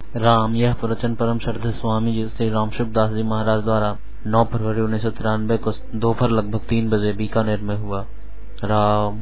राम। यह प्रवचन परम श्रद्धेय स्वामी जी श्री राम शिवदास जी महाराज द्वारा 9 फरवरी 1993 को दोपहर लगभग 3 बजे बीकानेर में हुआ। राम।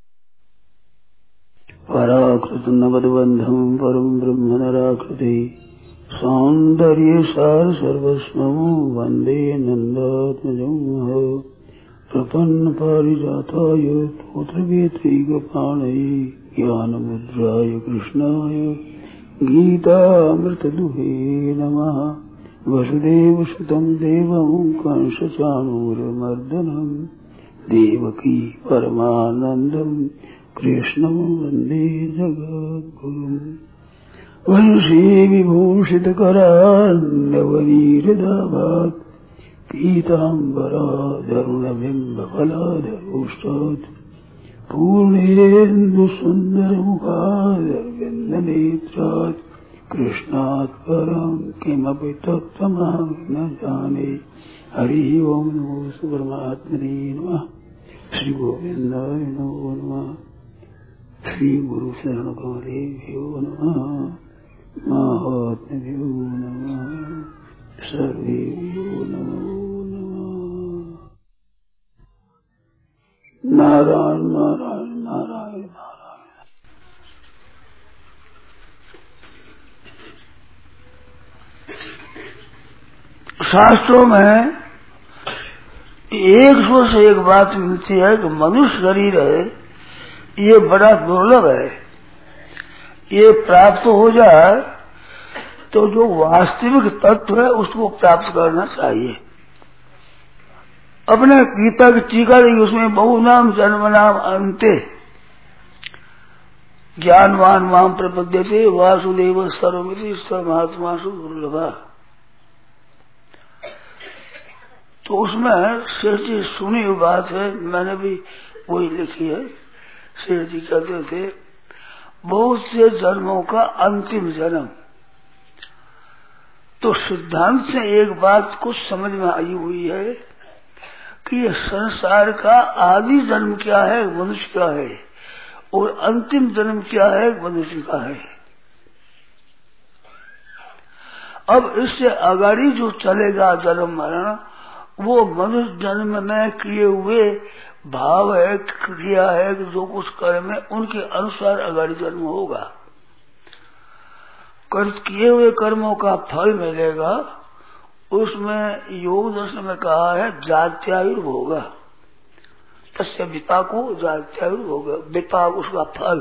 पराकृत नवद्बंधम परम ब्रह्म नराकृति सौंदर्य सार सर्वस्वं वंदे नंदात्मजं प्रपन्न पारिजाताय तोत्रवेत्रैकपाणये ज्ञानमुद्राय कृष्णाय गीतामृतदुहे नमः। वसुदेवसुतं देवं कंसचाणूरमर्दनं देवकी परमानन्दं कृष्णं वन्दे जगद्गुरुम्। वंशी विभूषितकरान्नवनीरदाभात् पीताम्बरादरुणबिम्बफलाधरोष्टात् पूर्णेन्दुसुन्दरमुखादरविन्दनेत्रात् कृष्णात् परं किमपि तत्त्वमहं न जाने। हरि ओं नमो परमात्मने नमः। श्री गोविन्दाय नमो नमः। श्री गुरु शरण कमलेभ्यो नमः। महात्म्यो नमः। सर्वेभ्यो नमो नमः। नारायण नारायण नारायण नारायण। शास्त्रों में एक सौ से एक बात मिलती है कि मनुष्य शरीर है, ये बड़ा दुर्लभ है। ये प्राप्त हो जाए तो जो वास्तविक तत्व है उसको प्राप्त करना चाहिए। अपने गीता की टीका दी, उसमें बहु नाम जन्म नाम अंते ज्ञानवान माम प्रपद्यते वासुदेव सर्वमिति सर्वमात्मा दुर्लभा। तो उसमें शेष जी सुनी हुई बात है, मैंने भी वही लिखी है। शेष जी कहते थे बहुत से जन्मों का अंतिम जन्म। तो सिद्धांत से एक बात कुछ समझ में आई हुई है कि ये संसार का आदि जन्म क्या है, मनुष्य का है, और अंतिम जन्म क्या है, मनुष्य का है। अब इससे आगाड़ी जो चलेगा जन्म मरण, वो मनुष्य जन्म में किए हुए भाव है, क्रिया है, जो कुछ कर्म है, उनके अनुसार आगाड़ी जन्म होगा। किए हुए कर्मों का फल मिलेगा। उसमें योग दर्शन में कहा है जात्यायुर्भोग, तस्य विपाको जात्यायुर्भोग। विपाक उसका फल,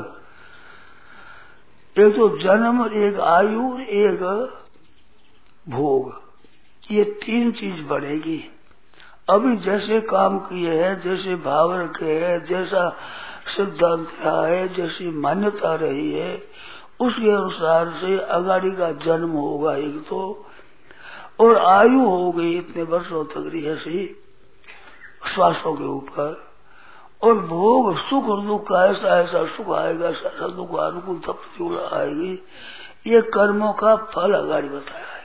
एक तो जन्म, एक आयु, एक भोग, ये 3 चीज बढ़ेगी। अभी जैसे काम किए हैं, जैसे भाव रखे हैं, जैसा सिद्धांत रहा है, जैसी मान्यता रही है, उसके अनुसार से अगाड़ी का जन्म होगा एक तो, और आयु हो गई इतने वर्षों तक रहसी श्वासों के ऊपर, और भोग सुख और दुख का ऐसा ऐसा सुख आएगा, ऐसा दुख अनुकूलता प्रतिकूल आएगी। ये कर्मों का फल अगाड़ी बताया है।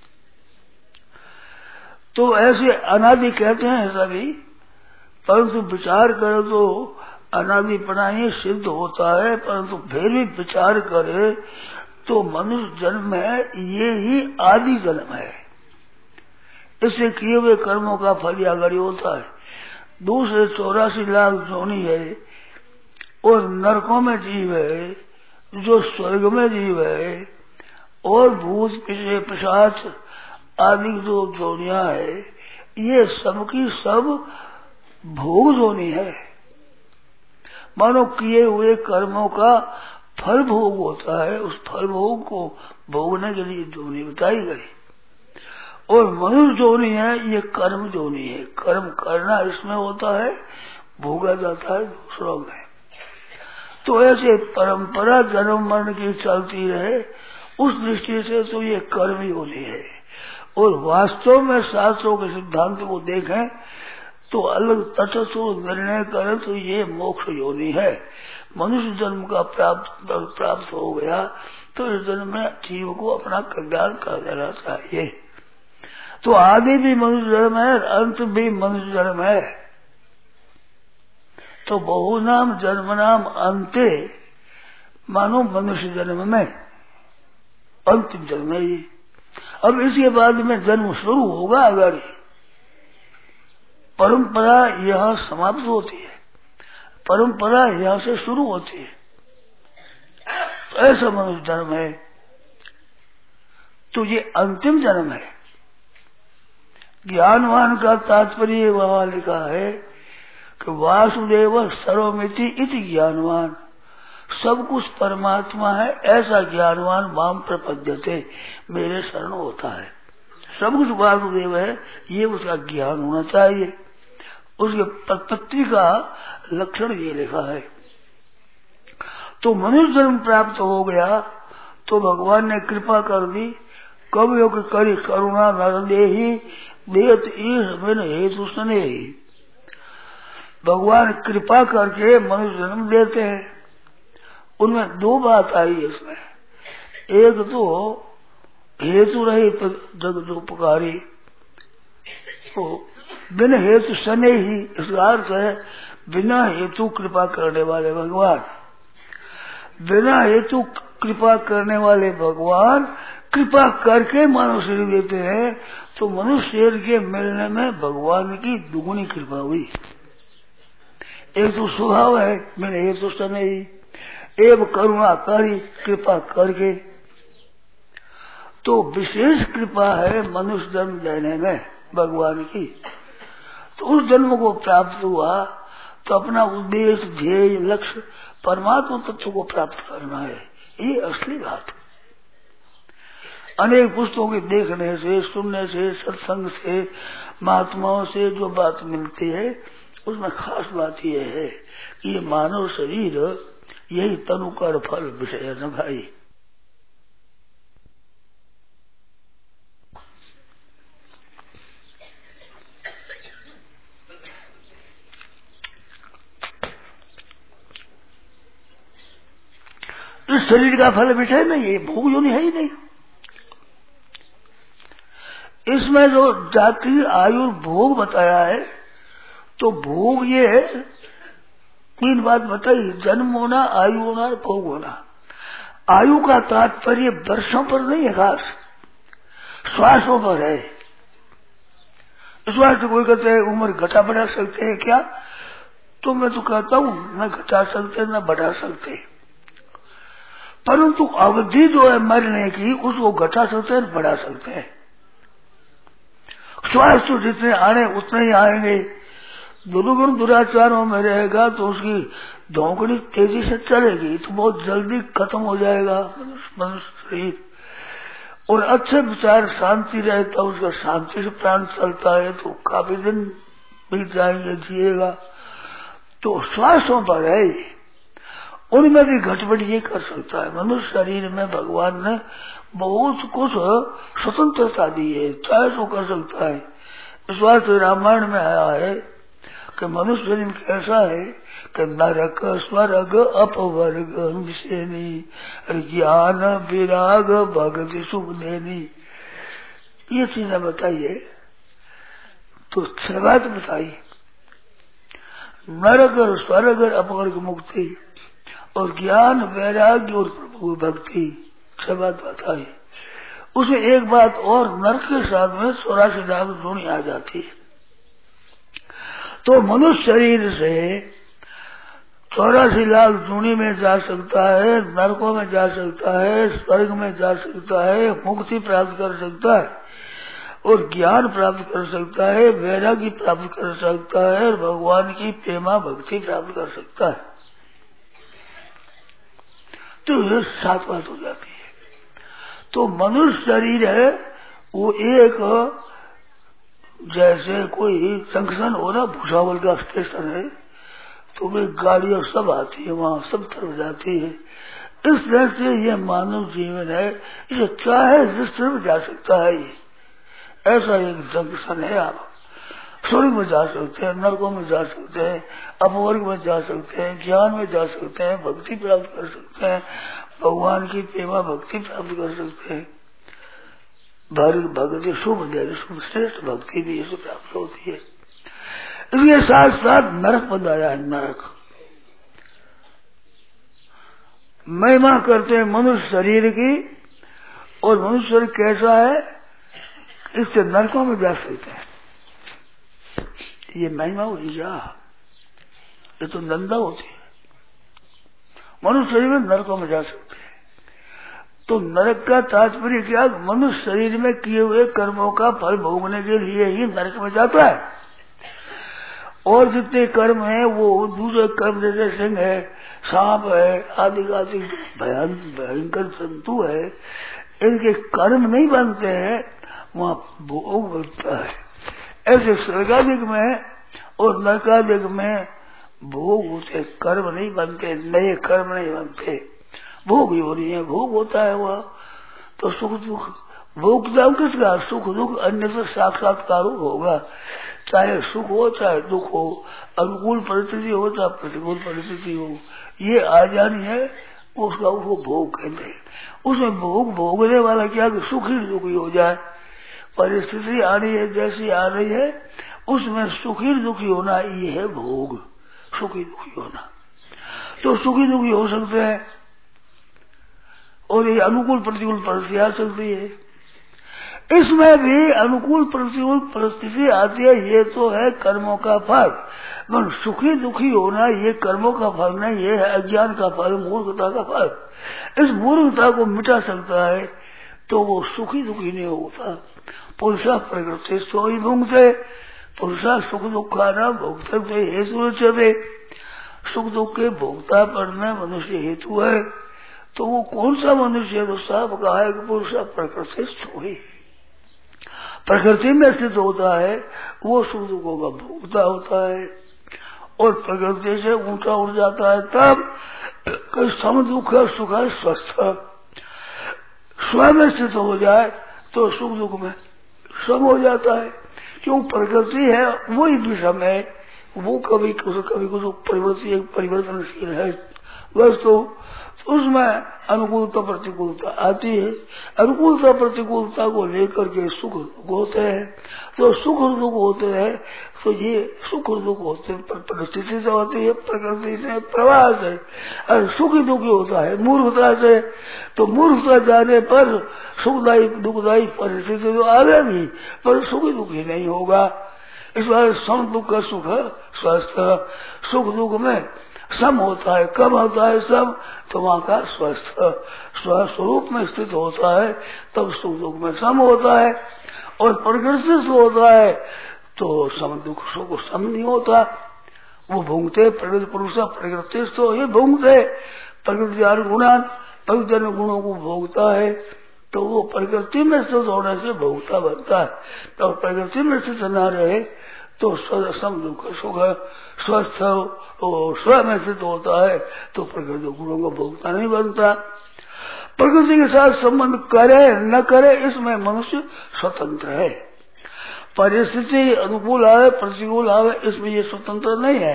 तो ऐसे अनादि कहते हैं सभी, परंतु विचार करे तो अनादिपना ही सिद्ध होता है। परंतु फिर भी विचार करे तो मनुष्य जन्म है, ये ही आदि जन्म है। इससे किए हुए कर्मों का फल आगाड़ी होता है। दूसरे 84 लाख जोनी है, और नरकों में जीव है, जो स्वर्ग में जीव है, और भूत पिशाच आदि जो जोनियां है, ये सबकी सब भोग जोनी है। मानो किए हुए कर्मों का फल भोग होता है, उस फल भोग को भोगने के लिए जोनी बताई गई। और मनुष्य जोनी है, ये कर्म जोनी है। कर्म करना इसमें होता है, भोगा जाता है दूसरों में। तो ऐसे परंपरा जन्म मरण की चलती रहे, उस दृष्टि से तो ये कर्म योनि है। और वास्तव में शास्त्रों के सिद्धांत को देखें तो अलग तटस्थ निर्णय करें तो ये मोक्ष योनि है। मनुष्य जन्म का प्राप्त हो गया तो इस जन्म में जीव को अपना कल्याण कर देना चाहिए। तो आदि भी मनुष्य जन्म है, अंत भी मनुष्य जन्म है। तो बहुनाम जन्म नाम अंते मानो मनुष्य जन्म में, अंतिम जन्म है ये। अब इसके बाद में जन्म शुरू होगा अगर परंपरा यहाँ समाप्त होती है, परंपरा यहाँ से शुरू होती है। ऐसा मनुष्य जन्म है तो ये अंतिम जन्म है। ज्ञानवान का तात्पर्य वहां लिखा है कि वासुदेव सर्वमिति इति ज्ञानवान, सब कुछ परमात्मा है ऐसा ज्ञानवान माम प्रपद्यते, मेरे शरण होता है। सब कुछ वासुदेव है ये उसका ज्ञान होना चाहिए। उसके प्रपत्ति का लक्षण ये लिखा है। तो मनुष्य जन्म प्राप्त हो गया तो भगवान ने कृपा कर दी। कब योग करी करुणा न देहि देत ईश बिन हेतु स्नेहि। भगवान कृपा करके मनुष्य जन्म देते हैं। उनमें दो बात आई है इसमें। एक तो हेतु रहित जग जो पुकारी, तो बिन हेतु सने ही, इसका अर्थ है बिना हेतु कृपा करने वाले भगवान। बिना हेतु कृपा करने वाले भगवान कृपा करके मानव शरीर देते हैं। तो मनुष्य शरीर के मिलने में भगवान की दुगुनी कृपा हुई। एक तो स्वभाव है मैंने हेतु सने ही, एवं करुणाकारी कृपा करके। तो विशेष कृपा है मनुष्य जन्म लेने में भगवान की। तो उस जन्म को प्राप्त हुआ तो अपना उद्देश्य ध्येय लक्ष्य परमात्मा तत्व को प्राप्त करना है, ये असली बात। अनेक पुस्तकों के देखने से, सुनने से, सत्संग से, महात्माओं से जो बात मिलती है उसमें खास बात यह है कि ये मानव शरीर यही तनुकर फल विषय न भाई। इस शरीर का फल विषय नहीं है, भोग जो नहीं है ही नहीं। इसमें जो जाति आयु भोग बताया है तो भोग ये तीन बात बताई, जन्म होना, आयु होना और भोग होना। आयु का तात्पर्य वर्षों पर नहीं है, खास श्वासों पर है। इस बात से कोई कहते हैं उम्र घटा बढ़ा सकते हैं क्या, तो मैं तो कहता हूं न घटा सकते न बढ़ा सकते, परंतु अवधि जो है मरने की उसको घटा सकते हैं बढ़ा सकते हैं। श्वास तो जितने आने उतने ही आएंगे। दुर्गुण दुराचारों में रहेगा तो उसकी धौंकड़ी तेजी से चलेगी तो बहुत जल्दी खत्म हो जाएगा मनुष्य शरीर। और अच्छे विचार शांति रहता, उसका शांति से प्राण चलता है तो काफी दिन बीत जाएंगे, जिएगा। तो श्वासों पर है, उनमें भी घटबड़ ये कर सकता है। मनुष्य शरीर में भगवान ने बहुत कुछ स्वतंत्रता दी है, चाहे तो कर सकता है। इस बात रामायण में आया है कि मनुष्य शरीर कैसा है कि नरक स्वर्ग अपवर्ग विषेनी ज्ञान विराग भक्ति सुख देनी, ये चीजें बताइए। तो 6 बात बताई, नरक स्वर्ग अपवर्ग मुक्ति और ज्ञान वैराग्य और प्रभु भक्ति, 6 बात बताई। उसमें एक बात और, नरक के साथ में 84 लाख जोड़ी आ जाती है। तो मनुष्य शरीर से 84 लाख जोड़ी में जा सकता है, नरकों में जा सकता है, स्वर्ग में जा सकता है, मुक्ति प्राप्त कर सकता है और ज्ञान प्राप्त कर सकता है, वैराग्य प्राप्त कर सकता है और भगवान की प्रेमा भक्ति प्राप्त कर सकता है। तो ये 7 बात हो जाती है। तो मनुष्य शरीर है वो एक जैसे कोई जंक्शन हो ना, भुसावल का स्टेशन है तो वे गाड़ियां सब आती है, वहां सब तरफ जाती है। इस तरह से ये मानव जीवन है, इसे चाहे जिस तरफ जा सकता है, ऐसा एक जंक्शन है। आप स्वर्ग में जा सकते हैं, नरकों में जा सकते हैं, अपवर्ग में जा सकते हैं, ज्ञान में जा सकते हैं, भक्ति प्राप्त कर सकते हैं, भगवान की प्रेमा भक्ति प्राप्त कर सकते हैं। भक्ति शुभ देव शुभ श्रेष्ठ भक्ति भी इसे प्राप्त होती है। इसके साथ साथ नरक बताया है। नरक महिमा करते हैं मनुष्य शरीर की और मनुष्य कैसा है, इससे नरकों में जा सकते हैं। ये महिमा हुई जा, ये तो नंदा होती है। मनुष्य शरीर में नरकों में जा सकते हैं। तो नरक का तात्पर्य क्या, मनुष्य शरीर में किए हुए कर्मों का फल भोगने के लिए ही नरक में जाता है। और जितने कर्म है वो दूसरे कर्म जैसे सिंह है, सांप है, आदि आदि भयंकर जंतु है, इनके कर्म नहीं बनते हैं, वहाँ भोग बनता है। ऐसे स्वर्गादिक में और नरकादिक में भोग होते, कर्म नहीं बनते, नए कर्म नहीं बनते, भोग ही हो रही है, भोग होता है वह। तो सुख दुख भोग किसका, सुख दुख अन्य से साक्षात्कार होगा, चाहे सुख हो चाहे दुख हो, अनुकूल परिस्थिति हो चाहे प्रतिकूल परिस्थिति हो, ये आ जानी है उसका, उसको भोग कहते हैं। उसमें भोग भोगने वाला क्या, सुखी दुखी हो जाए, परिस्थिति आ रही है जैसी आ रही है उसमें सुखी दुखी होना, ये है भोग, सुखी दुखी होना। तो सुखी दुखी हो सकते हैं और ये अनुकूल प्रतिकूल परिस्थिति आ सकती है। इसमें भी अनुकूल प्रतिकूल परिस्थिति आती है, ये तो है कर्मों का फल। पर सुखी दुखी होना ये कर्मों का फल नहीं, ये है अज्ञान का फल, मूर्खता का फल। इस मूर्खता को मिटा सकता है तो वो सुखी दुखी नहीं होता। पुरुषा प्रकृति सो ही भुंगते, पुरुषा सुख दुखा न भोक्तव्य हेतु रचते। सुख दुख के भोक्तापन में मनुष्य हेतु है, तो वो कौन सा मनुष्य है, तो साफ कहा है कि पुरुषा प्रकृति सो ही, प्रकृति में स्थित होता है, वो सुख दुखों का भोगता होता है। और प्रकृति से ऊंचा उठ जाता है तब सम दुख सुख है स्वस्थ, स्वयं स्थित हो जाए तो सुख दुख में सम हो जाता है। क्यों, प्रकृति है वही विषम है, वो कभी कुछ परिवर्तनशील है वस्तु, तो उसमें अनुकूलता प्रतिकूलता आती है। अनुकूलता प्रतिकूलता को लेकर के सुख दुख होते हैं। तो सुख और दुख होते हैं, तो ये सुख और दुख होते हैं परिस्थिति से होती है, प्रकृति से, प्रवाह से। और सुखी दुखी होता है मूर्खता से, तो मूर्खता जाने पर सुखदायी दुखदायी परिस्थिति तो आएगी, पर सुखी दुखी नहीं होगा। इस बार सम दुख का सुख स्वस्थ, सुख दुख में सम होता है। कब होता है सम, तो वहाँ का स्वस्थ स्वरूप में स्थित होता है, तब सुख दुख में सम होता है। और प्रकृति से होता है तो सम दुख सुख सम नहीं होता, वो भूंगते प्रकृति पुरुष प्रकृति तो ही भूंगते, प्रकृति गुणान, प्रकृति गुणों को भोगता है, तो वो प्रकृति में स्थित होने से भोगता बनता है। तो प्रकृति में स्थित न रहे तो सम दुख सुख स्वस्थ स्व में स्थित होता है, तो प्रकृति गुणों का भोगता नहीं बनता। प्रकृति के साथ संबंध करे न करे, इसमें मनुष्य स्वतंत्र है। परिस्थिति अनुकूल आवे प्रतिकूल आवे, इसमें ये स्वतंत्र नहीं है।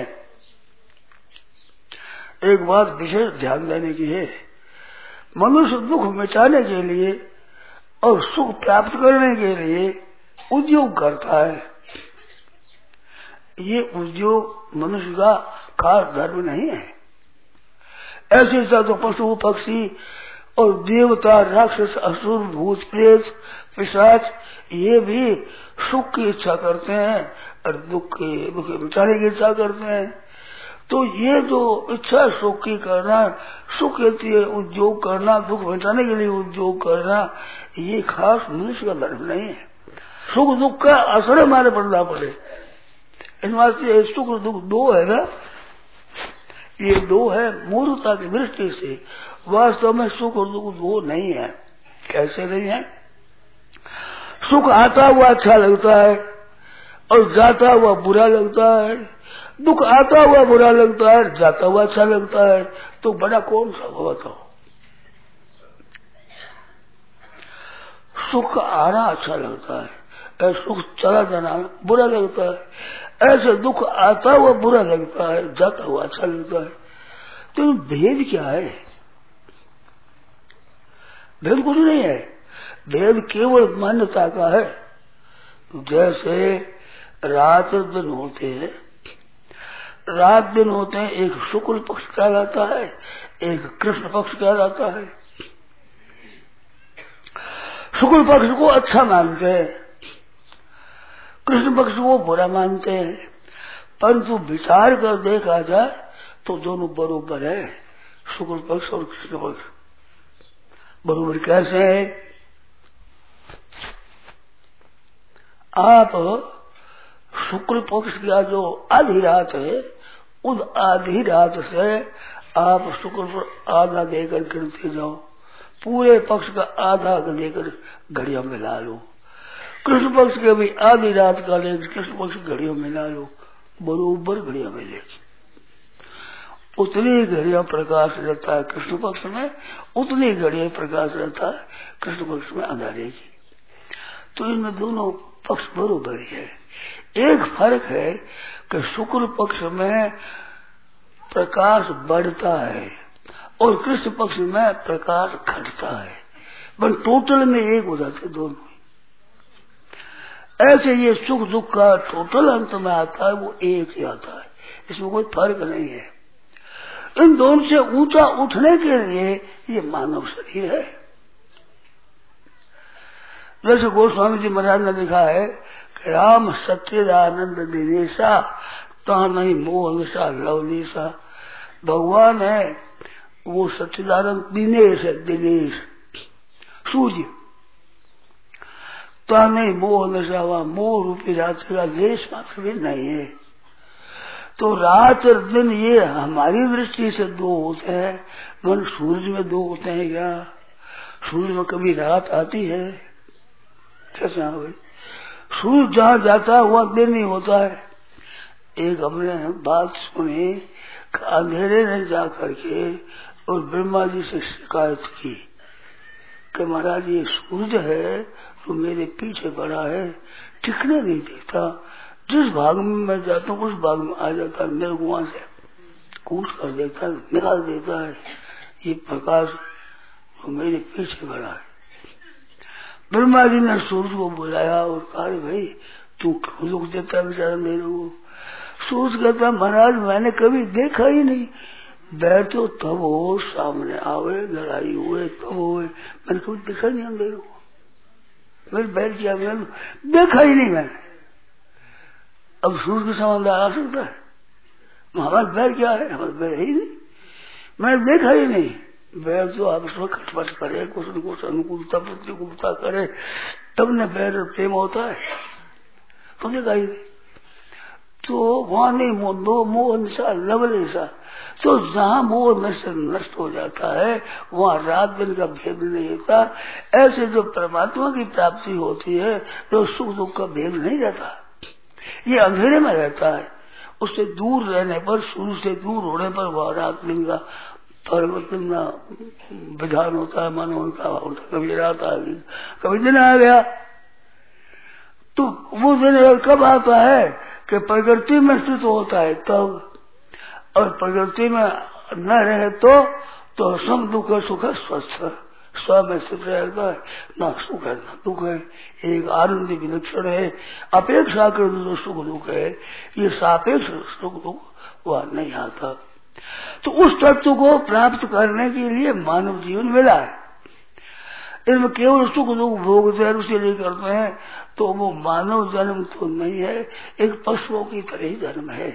एक बात विशेष ध्यान देने की है, मनुष्य दुख मिटाने के लिए और सुख प्राप्त करने के लिए उद्योग करता है। ये उद्योग मनुष्य का खास धर्म नहीं है। ऐसे तो पशु पक्षी और देवता राक्षस असुर भूत प्रेत पिशाच ये भी सुख की इच्छा करते हैं और दुख मिटाने की इच्छा करते हैं। तो ये जो इच्छा सुख की करना, सुख के लिए उद्योग करना, दुख मिटाने के लिए उद्योग करना, ये खास मनुष्य का धर्म नहीं है। सुख दुख का असर हमारे पड़ना पड़े, इस वास्ते सुख दुख दो है ना, ये दो है मूर्खता की दृष्टि से। वास्तव में सुख और दुख दो नहीं है। कैसे नहीं है? सुख आता हुआ अच्छा लगता है और जाता हुआ बुरा लगता है, दुख आता हुआ बुरा लगता है, जाता हुआ अच्छा लगता है, तो बड़ा कौन सा हो बताओ? सुख आना अच्छा लगता है, सुख चला जाना बुरा लगता है। ऐसे दुख आता हुआ बुरा लगता है, जाता हुआ अच्छा लगता है। तो भेद क्या है? भेद कुछ नहीं है, भेद केवल मान्यता का है। जैसे रात दिन होते हैं, रात दिन होते हैं, एक शुक्ल पक्ष कहलाता है, एक कृष्ण पक्ष कहलाता है। शुक्ल पक्ष को अच्छा मानते हैं, कृष्ण पक्ष को बुरा मानते हैं, परंतु विचार कर देखा जाए तो दोनों बरोबर है, शुक्ल पक्ष और कृष्ण पक्ष बरोबर। कैसे है? आप शुक्ल पक्ष का जो आधी रात है, उस आधी रात से आप शुक्ल पर आधा देकर गिनते जाओ, पूरे पक्ष का आधा लेकर घड़ियों में ला लो, कृष्ण पक्ष के भी आधी रात का लेकर कृष्ण पक्ष घड़ियों में ला लो, बरोबर घड़ियों में लेगी। उतनी घड़ियों प्रकाश रहता है कृष्ण पक्ष में, उतनी घड़ियों प्रकाश रहता है कृष्ण पक्ष में अंधारे की। तो इन दोनों पक्ष बरोबर है। एक फर्क है कि शुक्ल पक्ष में प्रकाश बढ़ता है और कृष्ण पक्ष में प्रकाश घटता है, पर टोटल में एक हो जाते दोनों। ऐसे ये सुख दुख का टोटल अंत में आता है, वो एक ही आता है, इसमें कोई फर्क नहीं है। इन दोनों से ऊंचा उठने के लिए ये मानव शरीर है। जैसे गोस्वामी जी महाराज ने लिखा है कि राम सच्चिदानंद दिनेशा ता नहीं मोह निशा लवलीसा। भगवान है वो सच्चिदानंद, दिनेश है, दिनेश सूर्य, ता नहीं मोह निशा, वह मोह रूपी रात्रि का लेश मात्र भी नहीं है। तो रात और दिन ये हमारी दृष्टि से दो होते हैं, मन सूरज में दो होते हैं क्या? सूरज में कभी रात आती है? कैसे भाई? सूरज जहाँ जाता है वहाँ दिन नहीं होता है। एक हमने बात सुनी, अंधेरे ने जा करके और ब्रह्मा जी से शिकायत की कि महाराज ये सूरज है तो मेरे पीछे पड़ा है, टिकने नहीं देता, जिस भाग में मैं जाता हूँ उस भाग में आ जाता है, मेरे को वहां से कूट कर देता है, निकाल देता है, ये प्रकाश तो मेरे पीछे पड़ा है। ब्रह्मा जी ने सूरज को बुलाया और कहा भाई तू क्यों दुख देता है बेचारा मेरे को? सूरज कहता महाराज मैंने कभी देखा ही नहीं, बैठ तो तब हो, सामने आवे, लड़ाई हुए तब हुए, मैंने कभी देखा नहीं अंधेरे को, मैं बैठ गया, मैंने देखा ही नहीं मैंने। अब सूरज के संबंध आ सकता है? हमारा बैर क्या है? हमारा बैर ही नहीं, मैंने देखा ही नहीं। बैर तो आपस में खटपट करे, कुछ न कुछ अनुकूलता प्रतिकूलता करे, तब न बैर प्रेम होता है, तो देखा ही नहीं। तो वहां नहीं मोह निशा लवलेशा, तो जहाँ मोह नष्ट हो जाता है वहाँ रात दिन का भेद नहीं होता। ऐसे जो परमात्मा की प्राप्ति होती है तो सुख दुख का भेद नहीं रहता, ये अंधेरे में रहता है। उससे दूर रहने पर, सूर्य से दूर होने पर वह रात दिन का परिवर्तन विधान होता है, मन उनका होता, कभी रात आ गई कभी दिन आ गया। तो वो दिन कब आता है कि प्रकृति में स्थित होता है तब, और प्रकृति में न रहे तो सम दुख सुख स्वस्थ स्व में स्थित रहता है, न सुख है न दुख है, एक आनंद विलक्षण है। अपेक्षा कर जो सुख दुख है, ये सापेक्ष सुख दुख वह नहीं आता। तो उस तत्व को प्राप्त करने के लिए मानव जीवन मिला है। इसमें केवल सुख दुख भोगते हैं, उसे लिए करते हैं, तो वो मानव जन्म तो नहीं है, एक पशुओं की तरह ही जन्म है।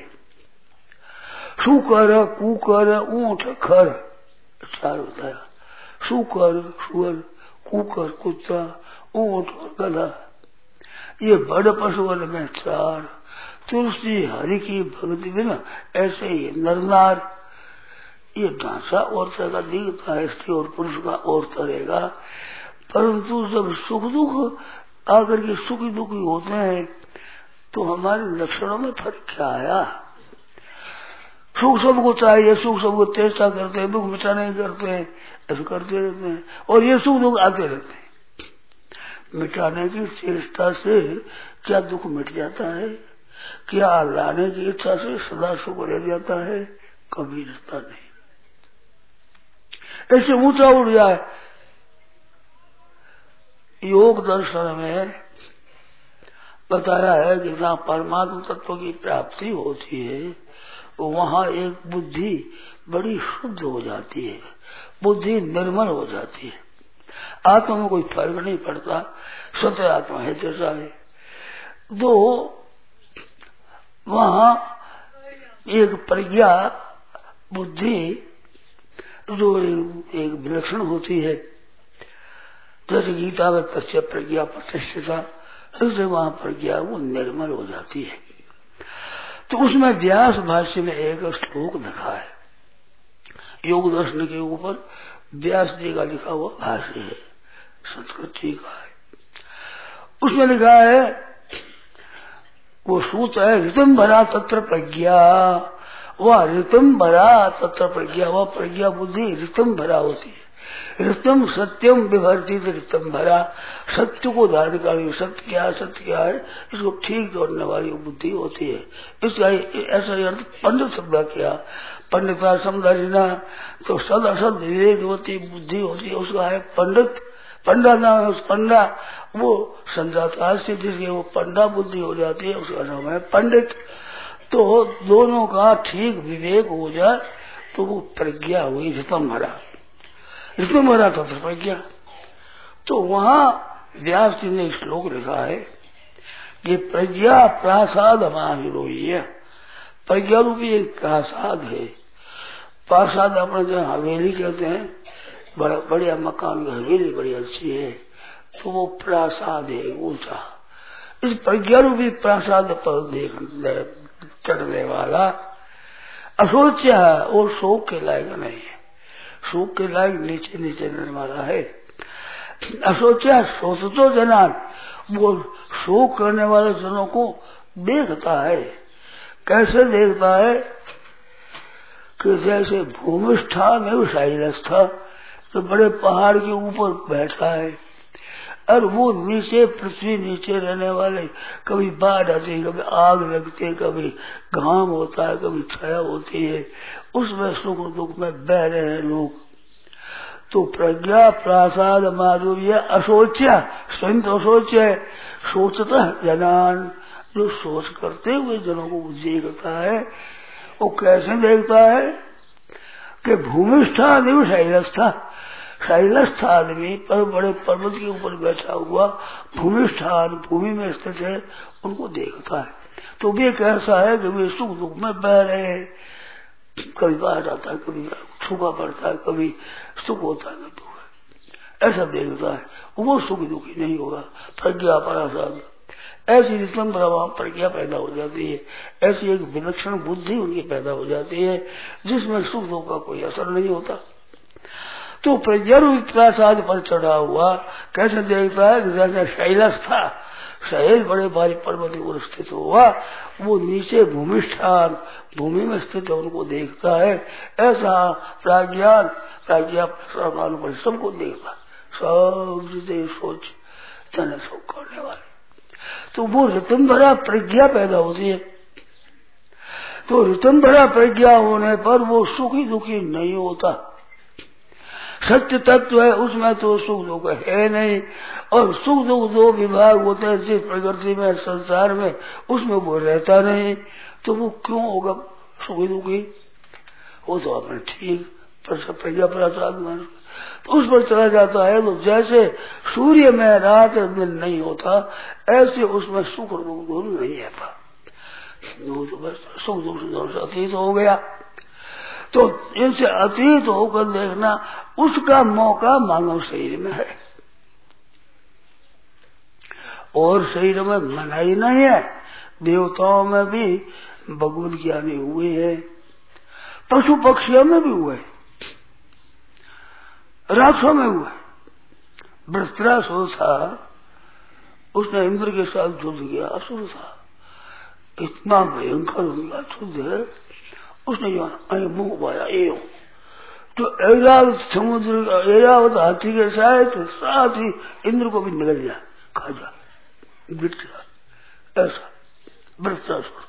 सुकर कुकर ऊंट खर चार होता है, सुकर सुअर, कुकर कुत्ता, ऊंट और गधा, ये बड़े पशुओं में चार। तुलसी हरि की भक्ति बिना ऐसे ही नरनार, ये ढांचा और तरह का दिखता है, स्त्री और पुरुष का और रहेगा, परंतु जब सुख दुख आकर के सुखी दुखी होते हैं तो हमारे लक्षणों में फर्क क्या आया? सुख सबको चाहिए, सुख सबको चेष्टा करते हैं, दुख मिटा नहीं करते हैं, ऐसा करते रहते हैं, और ये सुख दुख आते रहते हैं। मिटाने की चेष्टा से क्या दुख मिट जाता है? क्या लाने की इच्छा से सदा सुख रह जाता है? कभी रहता नहीं। ऐसे ऊंचा उठ जाए। योग दर्शन में बताया है कि जहाँ परमात्मा तत्व की प्राप्ति होती है वहाँ एक बुद्धि बड़ी शुद्ध हो जाती है, बुद्धि निर्मल हो जाती है। आत्मा में कोई फर्क नहीं पड़ता, स्वतः आत्मा है जैसा है। तो वहां एक प्रज्ञा बुद्धि जो एक विलक्षण होती है, जैसे गीता में तस्य प्रज्ञा प्रतिष्ठिता, इससे वहां प्रज्ञा वो निर्मल हो जाती है। तो उसमें व्यास भाष्य में एक श्लोक लिखा है, योग दर्शन के ऊपर व्यास जी का लिखा हुआ भाष्य है, संस्कृत जी का है। उसमें लिखा है, वो सूत्र है, ऋतम भरा तत्र प्रज्ञा, वह ऋतम भरा तत्र प्रज्ञा, वह प्रज्ञा बुद्धि ऋतम भरा होती है। ऋतम सत्यम विभर्ती ऋतम भरा, सत्य को धारण करने, सत्य क्या है इसको ठीक जोड़ने वाली बुद्धि होती है। इसका ऐसा अर्थ पंडित शब्द किया, पंडिता समझना तो सद असद विवेक होती बुद्धि होती है, उसका है पंडित। पंडा नाम है उस पंडा, वो संजातकाल से जिसके वो पंडा बुद्धि हो जाती है, उसका नाम है पंडित। तो दोनों का ठीक विवेक हो जाए तो वो प्रज्ञा हुई ऋतम भरा, ऋतम भरा तो प्रज्ञा। तो वहां व्यास जी ने श्लोक लिखा है कि प्रज्ञा प्रासाद महाविरोही है। प्रज्ञा रूपी एक प्रासाद है। प्रासाद अपने जो हवेली कहते हैं, बड़ा बढ़िया मकान की हवेली बड़ी अच्छी है, तो वो प्रासाद है ऊंचा। इस प्रज्ञा रूपी प्रासाद पर चढ़ने वाला असोच है, वो शोक के लायक नहीं है, शोक के लायक नीचे नीचे रहने वाला है। असोचा सोचतो जनान, वो शोक करने वाले जनों को देखता है। कैसे देखता है कि जैसे भूमिष्ठा में शैलस्था, तो बड़े पहाड़ के ऊपर बैठा है और वो नीचे पृथ्वी नीचे रहने वाले, कभी बाढ़ आती है, कभी आग लगती है, कभी घाम होता है, कभी छाया होती है, उसमें सुख दुख में बह रहे हैं लोग। तो प्रज्ञा प्रासाद माधुर्य असोच्या, स्वयं तो असोच्य है, सोचता जनान, जो सोच करते हुए जनों को देखता है। वो कैसे देखता है कि भूमिष्ठा आदमी शैलस्था, शैलस्थ आदमी पर बड़े पर्वत के ऊपर बैठा हुआ भूमिष्ठान भूमि में स्थित है, उनको देखता है। तो वे कैसा है कि वे सुख दुख में बह रहे हैं, कभी बाढ़ आता है, कभी सूखा पड़ता है, कभी सुख होता है, दुख है, ऐसा देखता है। वो सुख दुखी नहीं होगा। प्रज्ञा परासाद, ऐसी रिश्तम प्रभाव प्रज्ञा पैदा हो जाती है, ऐसी एक विलक्षण बुद्धि उनकी पैदा हो जाती है जिसमें सुख दुख का कोई असर नहीं होता। तो प्रज्ञा प्रासाद पर चढ़ा हुआ कैसे देखता है कि जैसे शैलस था, शैल बड़े भारी पर्वत पर स्थित हुआ, वो नीचे भूमिष्ठान भूमि में स्थित है, उनको देखता है। ऐसा प्राज्ञान प्रज्ञा पर सबको देखता, सब जिसे सोच चने शोक करने वाले, तो वो ऋतम भरा प्रज्ञा पैदा होती है। तो ऋतम भरा प्रज्ञा होने पर वो सुखी दुखी नहीं होता। सत्य तत्व है, उसमें तो सुख दुख है नहीं, और सुख दुख दो विभाग होते हैं जिस प्रकृति में संसार में, उसमें वो रहता नहीं। तो वो क्यों होगा सुखी दुखी? वो तो अपने ठीक प्रज्ञा प्रसाद में तो उस पर चला जाता है। तो जैसे सूर्य में रात दिन नहीं होता, ऐसे उसमें सुख और दुख दोनों नहीं आता, वो तो बस सुख दुख से अतीत हो गया। तो इनसे अतीत होकर देखना, उसका मौका मानव शरीर में है, और शरीर में मना ही नहीं है। देवताओं में भी भगवत ज्ञानी हुए हैं, पशु पक्षियों में भी हुए, राक्षसों में हुए। वृत्रासुर था, उसने इंद्र के साथ युद्ध किया, असुर था, इतना भयंकर उनका युद्ध है। उसने मुंह पाया एवं, तो ऐरावत समुद्र ऐरावत हाथी के साथ ही इंद्र को भी निकल जा, खा जा, गिर जा, ऐसा वृत्रासुर।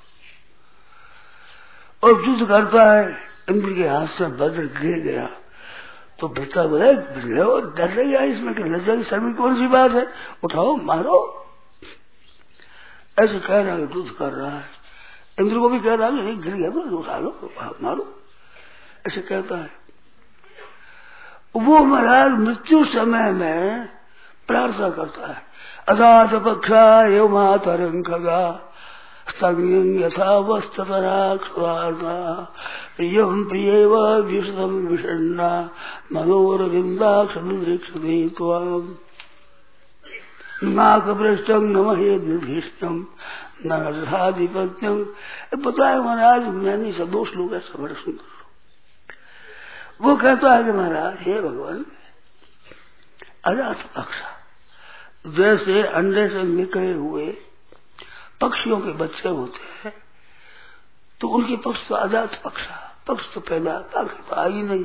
और युद्ध करता है, इंद्र के हाथ से वज्र गिर गया, तो वृत्रा बोले डर गया इसमें कि लज्जा की शर्मी कौन सी बात है, उठाओ मारो, ऐसे कह रहा है, युद्ध कर रहा है। इंद्र को भी कह रहा है गिर गया तो उठा लो मारो, ऐसे कहता है। वो महाराज मृत्यु समय में प्रार्थना करता है, अदात पक्षा एव मातरं खगा स्तग्निं यथा वस्ततराक्षुरार्धा प्रियं प्रियेव विशदं विषण्णा मनोरविन्दाक्षदृक्षते त्वाम् नाकपृष्ठं न महेद्युधिष्ठिं न रथाधिपत्यं। पता है महाराज, मैंने सदोष लोग ऐसा बड़ा सुंदर। वो कहता है कि महाराज हे भगवान, अजात पक्षा जैसे अंडे से निकले हुए पक्षियों के बच्चे होते हैं, तो उनके पक्ष तो अजात पक्षा, पक्ष तो पैदा तो आई नहीं।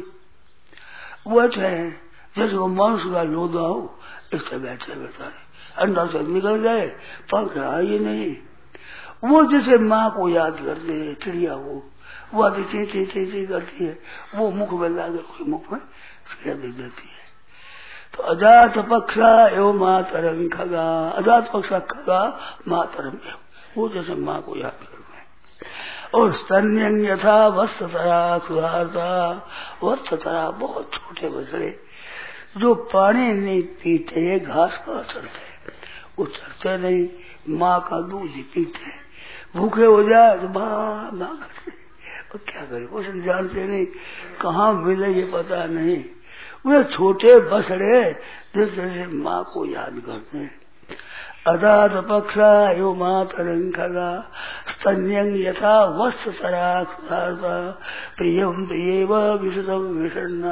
वो है जैसे वो मांस का लोधा हो, इससे बैठे बैठा अंडा से निकल गए, पंख आई नहीं। वो जैसे माँ को याद करते है, चिड़िया वो आती ची करती है, वो मुख में लाकर उसके मुख में दे देती है। तो अजात पक्षा एवं मातरं खगा, अजात पक्षा खगा मातरं एवं, वो जैसे माँ को याद करते हैं। और स्तन्यं यथा वत्सतरा क्षुधार्ता, वत्सतरा बहुत छोटे बछड़े जो पानी नहीं पीते, घास पर चढ़ते, वो चढ़ते नहीं, माँ का दूध ही पीते। भूखे हो जाए तो माँ करते, और क्या करे, कुछ जानते नहीं, कहाँ मिले ये पता नहीं। वे छोटे बछड़े जैसे माँ को याद करते हैं। अदात पक्षा एव मातरं खगा स्तन्यं यथा वत्सतरा क्षुधार्ता प्रियं प्रियेव विशदं विषण्णा।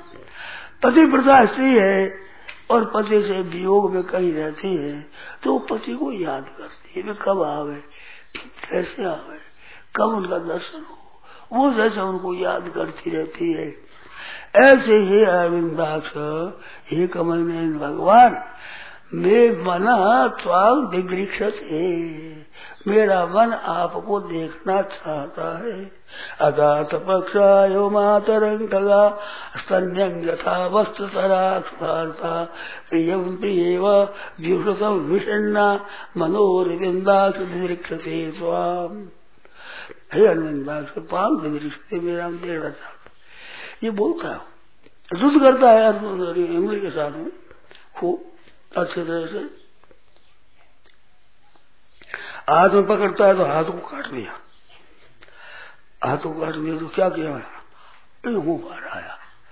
पतिव्रता स्त्री है और पति से वियोग में कहीं रहती है, तो पति को याद करती है, वे कब आवे, कैसे आवे, कब उनका दर्शन हो, वो जैसे उनको याद करती रहती है। ऐसे ही अरविंदाक्ष, हे कमल नयन भगवान, मैं मना त्वां दिग्रीक्षत है, मेरा मन आपको देखना चाहता है। अजात पक्षा एव मातरं खगा स्तन्यं यथा वत्सतरा क्षुधार्ता प्रियं प्रियेव व्युषसं विषण्णा मनोरविन्दाक्ष दिदृक्षते त्वाम्। हे अरविंदाक्ष, पांग दिदृक्षते, मेरा देखना चाहता। ये बोलता है, युद्ध करता है इमली के साथ में खूब अच्छे तरह से, हाथ में पकड़ता है तो हाथों को काट लिया, हाथों को काट लिया तो क्या किया, मुंह बाहर आया,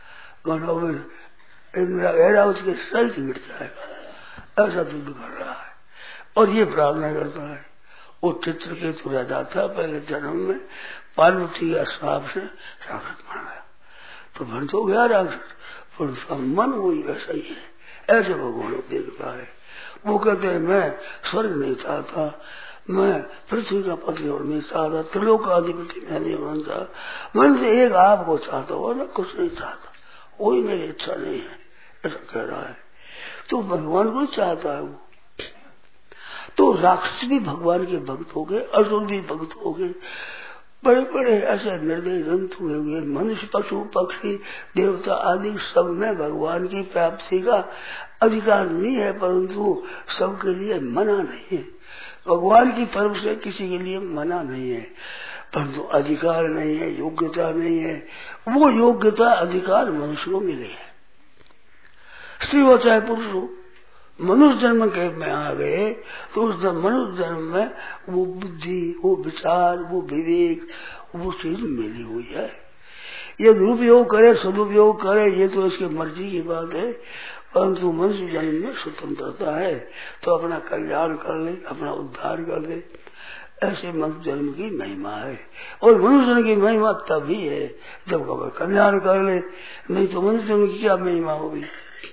मेरा उसके सही गिर जाएगा, ऐसा युद्ध कर रहा है। और ये प्रार्थना करता है। वो चित्रकेतु राजा था पहले जन्म में, पार्वती का श्राप से राक्षस बन गया, तो बन तो गया राक्षस, पर उसका मन वही वैसा ही है, ऐसे भगवान देखता है। वो कहते हैं मैं स्वर्ग नहीं चाहता, मैं पृथ्वी का पति और नहीं चाहता, त्रिलोक का अधिपति मैं नहीं बनता, मन से एक आपको चाहता हूँ, मैं कुछ नहीं चाहता, वही मेरी इच्छा नहीं है, ऐसा कह रहा है। तो भगवान को चाहता है वो। तो राक्षस भी भगवान के भक्त हो गए, असुर भी भक्त हो गए, बड़े बड़े ऐसे निर्दयी जंतु हुए, मनुष्य पशु पक्षी देवता आदि सब में भगवान की प्राप्ति का अधिकार नहीं है, परंतु सबके लिए मना नहीं है। भगवान की तरफ से किसी के लिए मना नहीं है, परंतु अधिकार नहीं है, योग्यता नहीं है। वो योग्यता अधिकार मनुष्य को मिले है, स्त्री हो चाहे पुरुष हो। मनुष्य जन्म के में आ गए तो उस मनुष्य जन्म में वो बुद्धि, वो विचार, वो विवेक, वो चीज मिली हुई है। ये दुरुपयोग करे सदुपयोग करे ये तो इसकी मर्जी की बात है, परंतु मनुष्य जन्म में स्वतंत्रता है तो अपना कल्याण कर ले, अपना उद्धार कर ले। ऐसे मनुष्य जन्म की महिमा है। और मनुष्य जन्म की महिमा तभी है जब कभी कल्याण कर ले, नहीं तो मनुष्य जन्म की क्या महिमा होगी।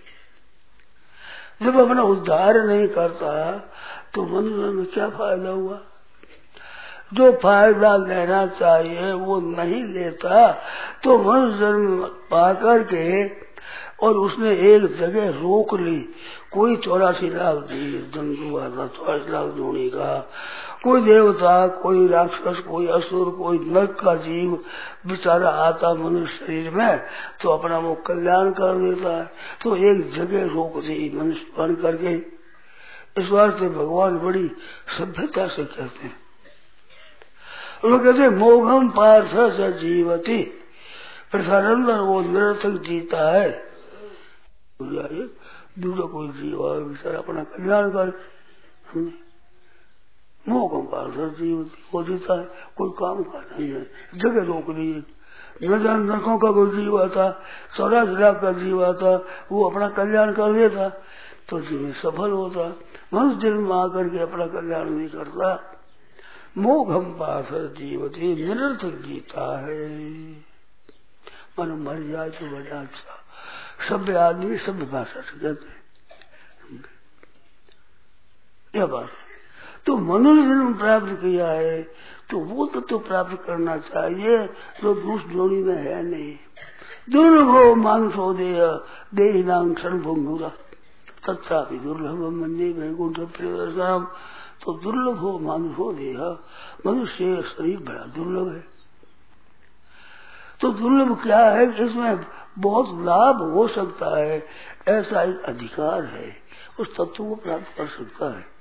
जब अपना उद्धार नहीं करता तो मनुष्य में क्या फायदा हुआ। जो फायदा लेना चाहिए वो नहीं लेता तो मनुष्य जन्म पाकर के और उसने एक जगह रोक ली। कोई 84 लाख जंतु आता, 84 लाख जोड़ी का, कोई देवता, कोई राक्षस, कोई असुर, कोई नरक का जीव बेचारा आता मनुष्य शरीर में तो अपना वो कल्याण कर देता है। तो एक जगह रोक दी मनुष्य बन करके। इस वास्ते भगवान बड़ी सभ्यता से कहते हैं, वो कहते मोघम पार्थ स जीवती, प्रसानंदन वो निरर्थक जीता है हो जाए, दूसरा कोई जीव आए बेचारा अपना कल्याण करे। मोह कंपार जीव वो जीता है, कोई काम का नहीं है, जगह रोक दी है। न जान नरकों का कोई जीव आता, 84 लाख का जीव आता, वो अपना कल्याण कर लेता तो जीवन सफल होता। मनुष्य जन्म आकर के अपना कल्याण नहीं करता। मोघम पास जीवती निरर्थक जीता है, मन मर जाए तो बड़ा अच्छा। सभ्य आदमी सभ्य भाषा से कहते हैं यह बात। तो मनुष्य जन्म प्राप्त किया है तो वो तो प्राप्त करना चाहिए जो दूसरी जोड़ी में है नहीं। दुर्लभ मानुषो देह नाम क्षण भंगुरा तथा भी दुर्लभ मंदिर वैकुंठ प्रियदर्शनम। तो दुर्लभ हो मानुषो देह, मनुष्य शरीर बड़ा दुर्लभ है। तो दुर्लभ क्या है, इसमें बहुत लाभ हो सकता है, ऐसा एक अधिकार है, उस तत्व को प्राप्त कर सकता है।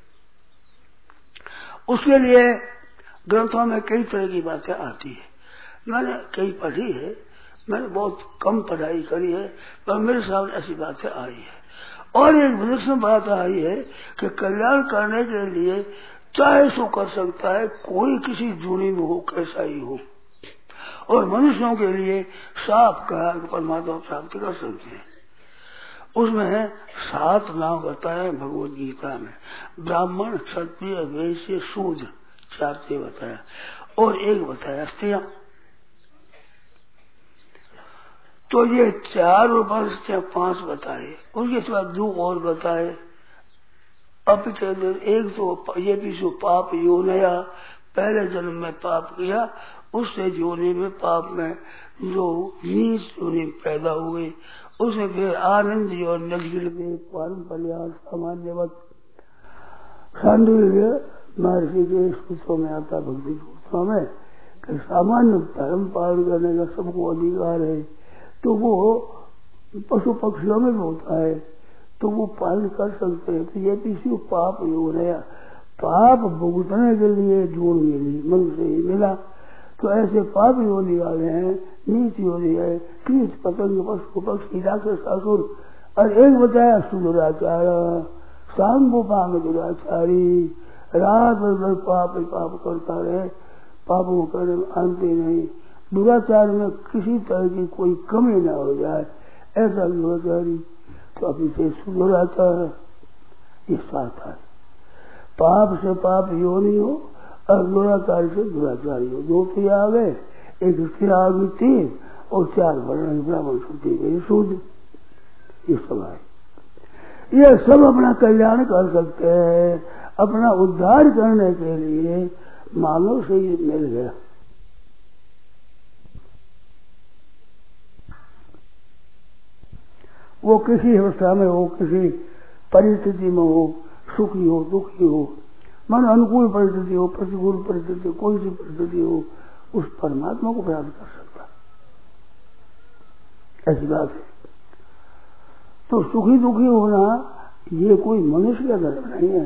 उसके लिए ग्रंथों में कई तरह की बातें आती है। मैंने कई पढ़ी है, मैंने बहुत कम पढ़ाई करी है, पर मेरे सामने ऐसी बातें आई है। और एक विलक्षण बात आई है कि कल्याण करने के लिए चाहे सो कर सकता है, कोई किसी जूनी में हो, कैसा ही हो। और मनुष्यों के लिए साफ कहा कि परमात्मा प्राप्ति कर सकते हैं। उसमें 7 नाम बताए भगवत गीता में, ब्राह्मण क्षत्रिय वैश्य शूद्र 4 बताया, और एक बताया स्त्रियां। तो ये 4 ऊपर 5 बताए, उसके बाद 2 और बताए। अब एक तो ये भी जो पाप योनया, पहले जन्म में पाप किया, उससे योनि में पाप में जो नीच योनि पैदा हुए, उसे फिर आनंद और नजगिर में परम कल्याण सामान्यवत खांडव्य महर्षि के सूत्रों में आता, भक्ति सूत्रों में कि सामान्य धर्म पालन करने का सबको अधिकार है। तो वो पशु पक्षियों में भी होता है, तो वो पालन कर सकते हैं। तो ये किसी पाप योग है, पाप भुगतने के लिए जोड़ मिली, मन से ही मिला। तो ऐसे पाप योनि वाले हैं, नीच योनि है, कीट पतंग पशु पक्षी राक्षस असुर। और एक बताया सुदुराचार, सांगोपांग दुराचारी, रात भर पाप करता रहे, पापों कर आनते नहीं। दुराचार में किसी तरह की कोई कमी न हो जाए, ऐसा दुराचारी। तो अभी से सुदुराचार ये 7 है। पाप से पाप योनि हो और दुराचार से दुराचारी हो। 2 तो आ गए, एक स्थिर आ गई 3, और 4 वर्ण ब्राह्मण शुद्धि शूद्र, ये सब है। ये सब अपना कल्याण कर सकते हैं। अपना उद्धार करने के लिए मानव से ही मिल गया। वो किसी अवस्था में हो, किसी परिस्थिति में हो, सुखी हो दुखी हो, मन अनुकूल परिस्थिति हो प्रतिकूल परिस्थिति, कोई सी परिस्थिति हो, उस परमात्मा को प्राप्त कर सकता, ऐसी बात है। तो सुखी दुखी होना ये कोई मनुष्य का धर्म नहीं है।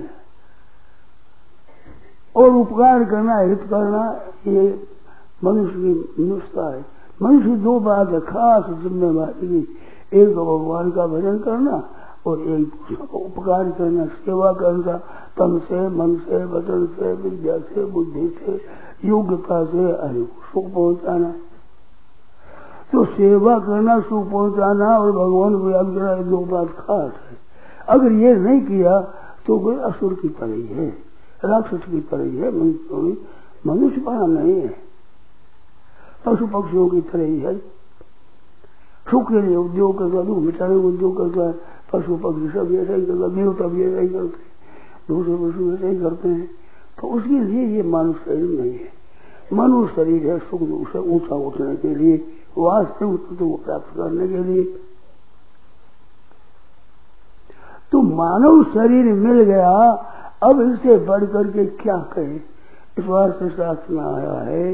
और उपकार करना, हित करना, ये मनुष्य की मनुष्यता है। मनुष्य 2 बात है खास जिम्मेवारी की, एक तो भगवान का भजन करना और एक दूसरे को उपकार करना, सेवा करना, तन से, मन से, वचन से, विद्या से, बुद्धि से, योग्यता से हरि को सुख पहुंचाना। तो सेवा करना, सुख पहुंचाना और भगवान को याद करना, 2 बात खास है। अगर ये नहीं किया तो कोई असुर की तरह ही है, राक्षस की तरह ही है, मनुष्य पाना नहीं है, पशु पक्षियों की तरह ही है। सुख के लिए उद्योग करता, दुख मिटाने को उद्योग करता है। पशु पक्षी सब ऐसा ही करता, देवता भी ऐसा ही करते हैं, दूसरे पशु ऐसा ही करते हैं। तो उसके लिए ये मानव शरीर नहीं है। मानव शरीर है सुख दुख से ऊंचा उठने के लिए, वास्तविक तत्व को प्राप्त करने के लिए। तो मानव शरीर मिल गया, अब इससे बढ़ करके क्या कहे, इस वास्ते शास्त्र में आया है।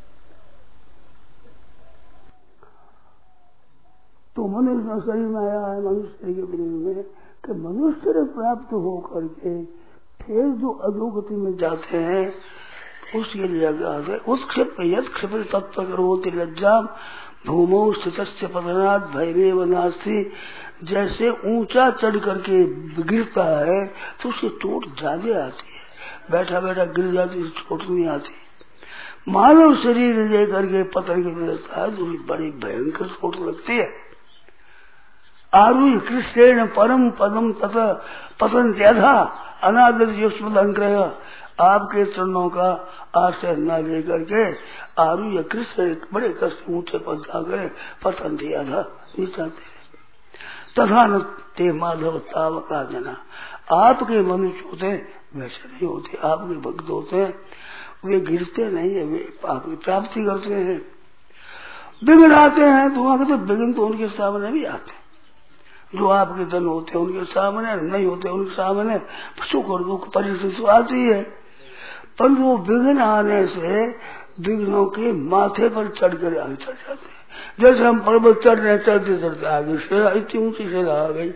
तो मनुष्य शरीर में आया है, मनुष्य शरीर के विरोध में कि मनुष्य प्राप्त हो करके फिर जो अधोगति में जाते हैं उसके लिए उत्क्षिप यद क्षिपित तत्व करोति लज्जा भूमौ स्थित पतनात् भयमेव नास्ति जैसे ऊंचा चढ़ करके गिरता है तो उसकी चोट ज्यादा आती है, बैठा बैठा गिर जाती है, चोट नहीं आती। मानव शरीर लेकर के पतन के मिलता है तो बड़ी भयंकर चोट लगती है। आरुह्य कृष्ण परम पदम पतन त्यधा अनादर युष्मदंग्रह, आपके चरणों का आश्रय न लेकर के आरुह्य कृष्ण बड़े कष्ट ऊंचे पद जाकर पतन त्यधा नीचाते तथा न ते माधव तावका जना। आपके मनुष्य होते वैसे नहीं होते, आपके भक्त होते हैं वे गिरते नहीं है, वे आपकी प्राप्ति करते हैं। विघ्न आते हैं तो वहां तो विघ्न तो उनके सामने भी आते हैं, जो आपके धन होते हैं उनके सामने, नहीं होते उनके सामने सुख और दुख परिस्थिति आती है। पर वो विघ्न आने से विघ्नों के माथे पर चढ़कर आगे चढ़ जाते हैं। जैसे हम पर्वत चढ़ रहे, चढ़ते चढ़ते आगे से इतनी ऊंची से आ गई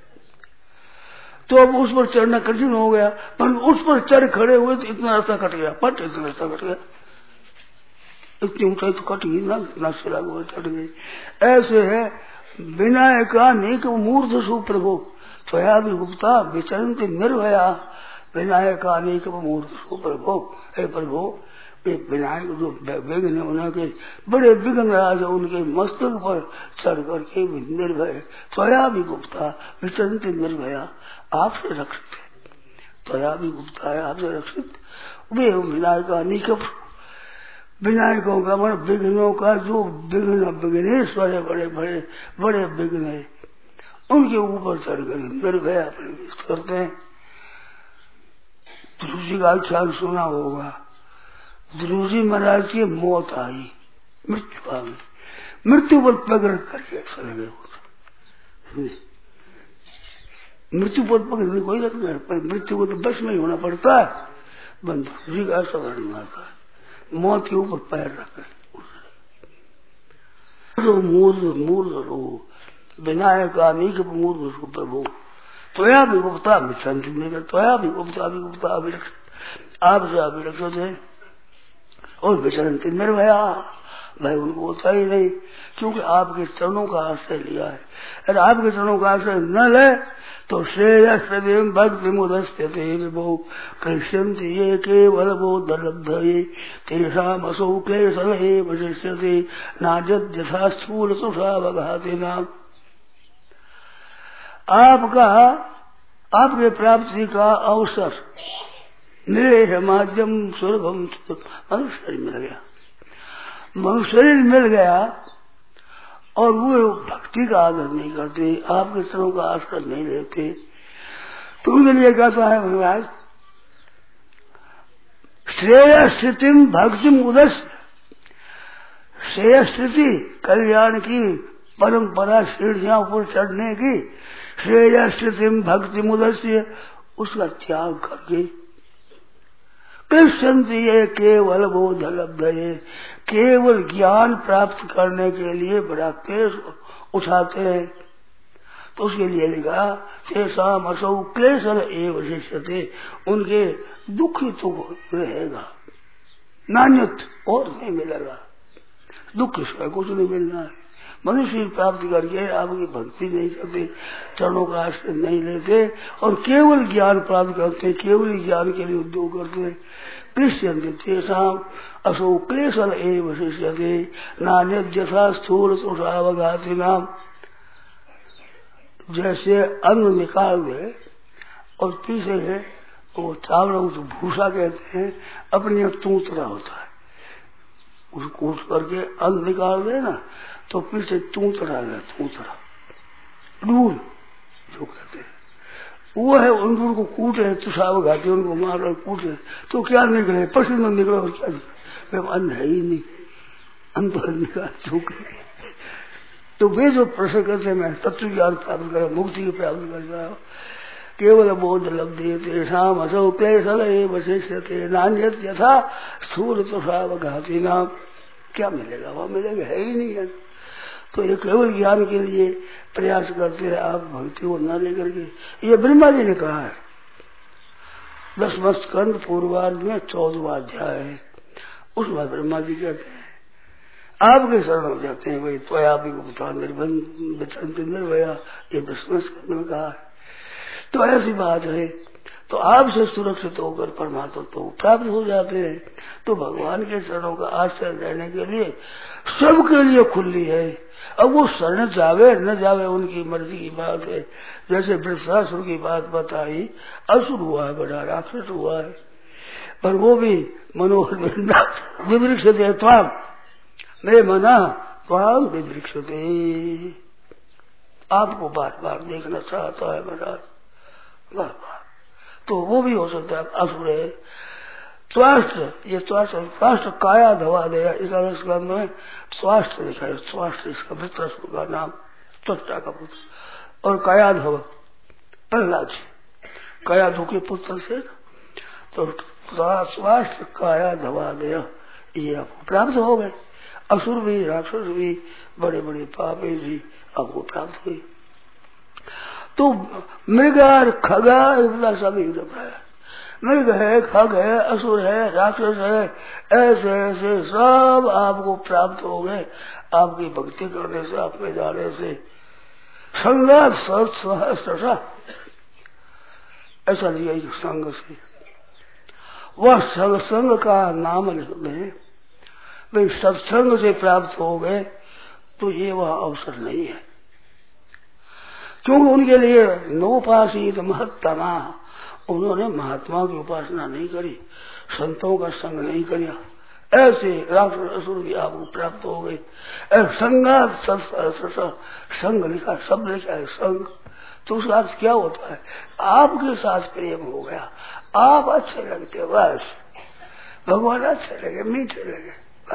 तो अब उस पर चढ़ना कठिन हो गया, पर उस पर चढ़ खड़े हुए तो इतना रास्ता कट गया, पट इतना रास्ता कट गया, इतनी ऊंचाई तो कट गई ना, इतना सिला हुआ चढ़ गई। ऐसे है विनायका नेक मूर्ध सुप्रभु त्वया भी गुप्ता विचरन्ति निर्भया। विनायका अनेक मूर्ध सुप्रभु, हे प्रभु वे विनायक जो विघ्न उनके बड़े विघ्न राज उनके मस्तक पर चढ़ करके निर्भय त्वया भी गुप्ता विचरन्ति निर्भया, आपसे रक्षित है, त्वया भी गुप्ता है आपसे रक्षित। वे विनायका अनेक, विनायकों का मन विघ्नों का जो विघ्न विघ्नेश्वर है, बड़े बड़े बड़े विघ्न है उनके ऊपर चढ़कर निर्भय प्रवेश करते हैं। ध्रुव का ख्याल सुना होगा, ध्रुव जी महाराज की मौत आई, मृत्यु आ गई, मृत्यु पर पग रख करके चले गए। मृत्यु पर पग कोई रखना है, पर मृत्यु को तो बस में ही होना पड़ता है। बंधु जी का ऐसा वर्णन आता है, मौत के ऊपर पैर रख मूर्ध विनायका नीक मूर्ध प्रभु त्वया भी गुप्ता विचरन्ति निर्भया, त्वया भी गुप्ता अभिरक्षित, आपसे अभिरक्षित है और विचरन्ति निर्भया, भय उनको होता ही नहीं क्योंकि आपके चरणों का आश्रय लिया है। अगर आपके चरणों का आश्रय न ले तो श्रेयस्ते भक्ति मुदस्ते विभो कृष्यन्ति ये केवल बोधलब्धये तेषाम असौ क्लेशल एव शिष्यते नाजद यथा स्थूल सुषावघाते नाम। आपके प्राप्ति का अवसर निरेह माध्यम सुलभम मनुष्य शरीर मिल गया, मनुष्य शरीर मिल गया और वो भक्ति का आदर नहीं करते, आपके चरणों का आश्रय नहीं लेते तो उनके लिए कहता है महाराज श्रेय स्थिति भक्ति उदस्य, श्रेय स्थिति कल्याण की परंपरा सीढ़ियां ऊपर चढ़ने की, श्रेय स्थिति भक्ति मुदस्य उसका त्याग करके कृष्ण ये केवल बोध लब्धये, केवल ज्ञान प्राप्त करने के लिए बड़ा क्लेश उठाते हैं। तो उसके लिए लिखा तेषाम असौ क्लेशल एव शिष्यते, उनके दुखी तो रहेगा, नान्यत और नहीं मिलेगा, दुख इसका कुछ नहीं मिलना है। मनुष्य प्राप्ति करके आपकी भक्ति नहीं करते, चरणों का आश्रय नहीं लेते और केवल ज्ञान प्राप्त करते, केवल ज्ञान के लिए उद्योग करते हैं। कृष्यन्ति तेषाम असौ क्लेशल एव शिष्यते नान्यत यथा स्थूल सुषावघाति नाम। जैसे अन्न निकाल दे और पीछे है वो चावलों को भूसा कहते हैं, अपनी तूतरा होता है, उसको कूट करके अन्न निकाल दे ना तो पीछे तूतरा है, तूतरा डूल जो कहते हैं वो है, उनको को कूटे तुषाव घाते उनको मार और कूटे तो क्या निकले, पसीना निकले और क्या निकले, अन्न है ही नहीं, अन्न तो निकाल चुके। तो वे जो प्रश्न करते मैं तत्व ज्ञान प्राप्त करा, मुक्ति की प्राप्त कर रहा हूँ, केवल बोध लब्धे तेषाम असौ क्लेशल एव शिष्यते नान्यत यथा स्थूल तुषावघाति नाम। क्या मिलेगा, वहां मिलेगा है ही नहीं है। तो ये केवल ज्ञान के लिए प्रयास करते हैं आप भक्ति को न लेकर के। ये ब्रह्मा जी ने कहा है 10वां स्कंद पूर्वार्ध में 14वां अध्याय है, उसमें ब्रह्मा जी कहते हैं आपके शरण हो जाते हैं भाई, तो आप ही को बता निर्भया, ये 10वें स्कंद में कहा है। तो ऐसी बात है, तो आपसे सुरक्षित होकर परमात्मा तो प्राप्त हो जाते हैं। तो भगवान के चरणों का आश्रय रहने के लिए सबके लिए खुली है। अब वो शरण जावे न जावे उनकी मर्जी की बात है। जैसे वृषासुर की बात बताई, असुर हुआ है, बड़ा राक्षस हुआ है, पर वो भी मनोहर विवृक्ष देता मेरे मना त्वाम विवृक्ष दे, आपको बार बार देखना चाहता है महाराज, बार बार। तो वो भी हो सकता है असुर है। स्वास्थ्य, ये स्वास्थ्य काया धवा दे, एकादश स्कंद में स्वास्थ्य लिखा है। स्वास्थ्य इसका वृत्रासुर का नाम, त्वष्टा का पुत्र। और काया धव प्रहलाद जी कायाधु के पुत्र से, तो स्वास्थ्य काया धवा दे, ये आपको प्राप्त हो गए। असुर भी, राक्षस भी, बड़े बड़े पापी भी आपको प्राप्त हुए। तो मृग और खगा सभी मृग है, खग है, असुर है, राक्षस है, ऐसे ऐसे सब आपको प्राप्त हो गए आपकी भक्ति करने से, आप में जाने से। संगात सहस्रशा ऐसा लिया संग से, वह सत्संग का नाम लिख दें भाई, सत्संग से प्राप्त हो गए तो ये वह अवसर नहीं है, क्योंकि उनके लिए नोपासीत महत्तमा, उन्होंने महात्मा की उपासना नहीं करी, संतों का संग नहीं किया। ऐसे राक्षस असुर भी आपको प्राप्त हो गए। संगात संग लिखा, शब्द लिखा है संग, तो उसका अर्थ क्या होता है? आपके साथ प्रेम हो गया, आप अच्छे लगते, बस भगवान अच्छे लगे, मीठे लगे।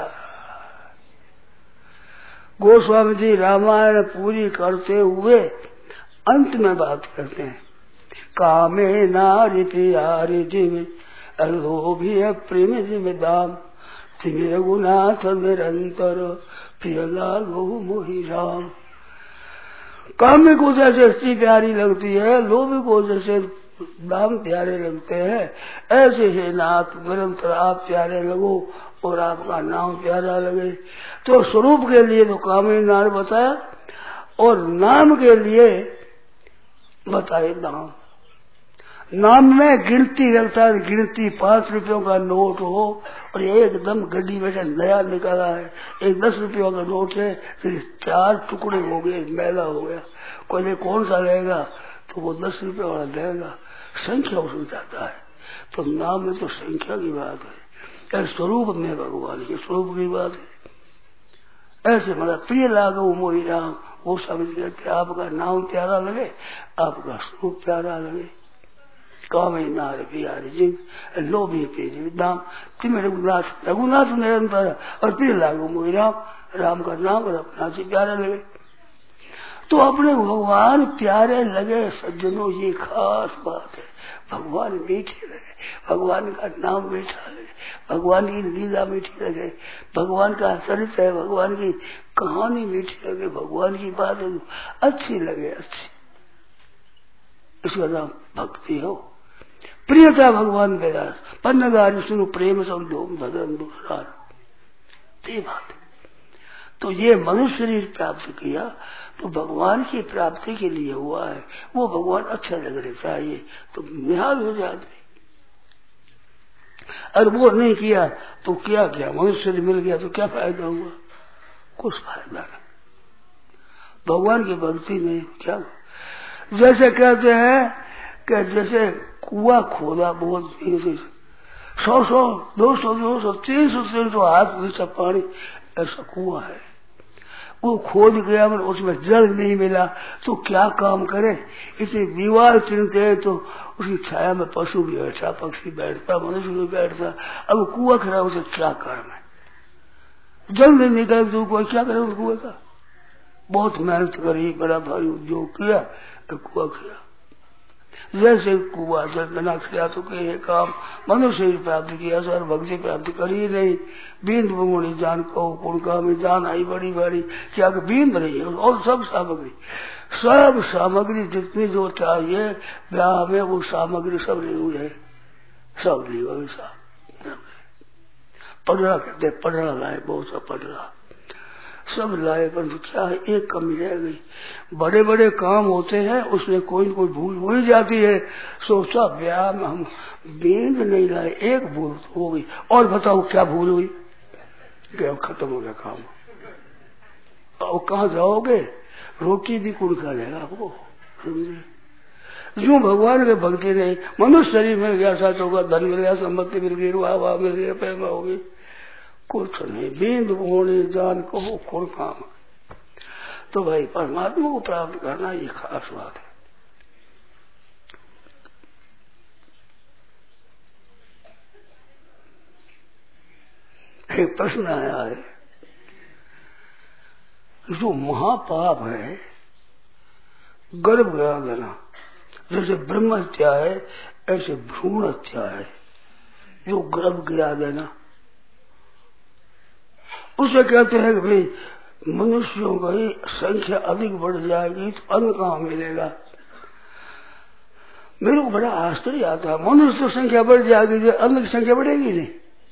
गोस्वामी जी रामायण पूरी करते हुए अंत में बात करते हैं, कामे नारी प्यारी जिम अलोभी प्रेम जिम दाम तिमे रघुनाथ निरंतर प्रिय लागो मोहि राम। कामे को जैसे स्त्री प्यारी लगती है, लोभी को जैसे दाम प्यारे लगते हैं, ऐसे ही नाथ निरंतर आप प्यारे लगो और आपका नाम प्यारा लगे। तो स्वरूप के लिए तो कामे नार बताया, और नाम के लिए बताए दाम। नाम में गिनती रखता है, गिनती 5 रुपयों का नोट हो और एकदम गड्डी में से नया निकाला है, एक 10 रुपयों का नोट है, फिर 4 टुकड़े हो गए, मैला हो गया, कोई कौन सा लेगा, तो वो 10 रुपये वाला देगा, संख्या उसमें जाता है। तो नाम में तो संख्या की बात है, स्वरूप में भगवान के स्वरूप की बात है। ऐसे मतलब प्रिय लागो मोहि राम, वो समझ गए कि आपका नाम प्यारा लगे, आपका स्वरूप प्यारा लगे। कामे नार प्यारे जिन लोभी प्रिय दाम तिम रघुनाथ, रघुनाथ निरंतर और प्रिय लागो मोहि राम, राम का नाम और अपना से प्यारे लगे। तो अपने भगवान प्यारे लगे सज्जनों, ये खास बात है। भगवान मीठे लगे, भगवान का नाम मीठा लगे, भगवान की लीला मीठी लगे, भगवान का चरित्र है, भगवान की कहानी मीठी लगे, भगवान की बात अच्छी लगे, अच्छी, इसका नाम भक्ति हो। प्रियता भगवान बेदास पन्नगारी सुनो प्रेम संधोम भद्रम दुखरार, ये बात। तो ये मनुष्य शरीर प्राप्त किया तो भगवान की प्राप्ति के लिए हुआ है, वो भगवान अच्छा लगने चाहिए तो निहाल हो जाते। और वो नहीं किया तो क्या किया, मनुष्य शरीर मिल गया तो क्या फायदा हुआ? कुछ फायदा नहीं। भगवान की भक्ति में क्या, जैसे कहते हैं कि जैसे कुआ खोदा बहुत 100 200 300 हाथ नीचे पानी, ऐसा कुआ है, वो खोद गया, उसमें जल नहीं मिला तो क्या काम करे? इसे विवाह चिंतित है तो उसकी छाया में पशु भी बैठा, पक्षी बैठता, मनुष्य भी बैठता। अब कुआ खड़ा, उसे क्या काम है? जल नहीं निकल तो कोई क्या करे उस कुएं का? बहुत मेहनत करी, बड़ा भारी उद्योग किया, कुआ खड़ा। जैसे कुआ जल बिना खिला तो कहे काम मनुष्य प्राप्त किया, सर भक्ति प्राप्त करी नहीं। बींद बंगुनी जान को कुणका में जान आई बड़ी बड़ी, क्या बींद रही है, और सब सामग्री जितनी जो चाहिए ब्याह में वो सामग्री सब ली हुई है, सब ली हुई। पटरा कहते, पटरा लाए, बहुत सा पटरा, सब लाए, परंतु क्या है, एक कमी रह गई। बड़े बड़े काम होते हैं, उसमें कोई न कोई भूल हो ही जाती है। सोचा ब्याह में हम बेंद नहीं लाए, एक भूल हो गई। और बताओ क्या भूल हुई? क्या खत्म हो गया काम। और कहाँ जाओगे? रोटी भी कौन करेगा आपको? समझे? जो भगवान के भक्ति नहीं, मनुष्य शरीर मिल गया, साथ होगा, धन मिल गया, संपत्ति मिल गई, वाह मिल गया, पैदा होगी, कुछ नहीं, बींद होने जान को खोल काम। तो भाई परमात्मा को प्राप्त करना ये खास बात है। एक प्रश्न आया है, जो महापाप है गर्भ गिरा देना, जैसे ब्रह्म हत्या है ऐसे भ्रूण हत्या है, जो गर्भ गिरा देना, उसे कहते हैं कि भाई मनुष्यों की संख्या अधिक बढ़ जाएगी तो अन्न कहाँ मिलेगा। मेरे को बड़ा आश्चर्य आता है, मनुष्य तो संख्या बढ़ जाएगी, अन्न की संख्या बढ़ेगी नहीं।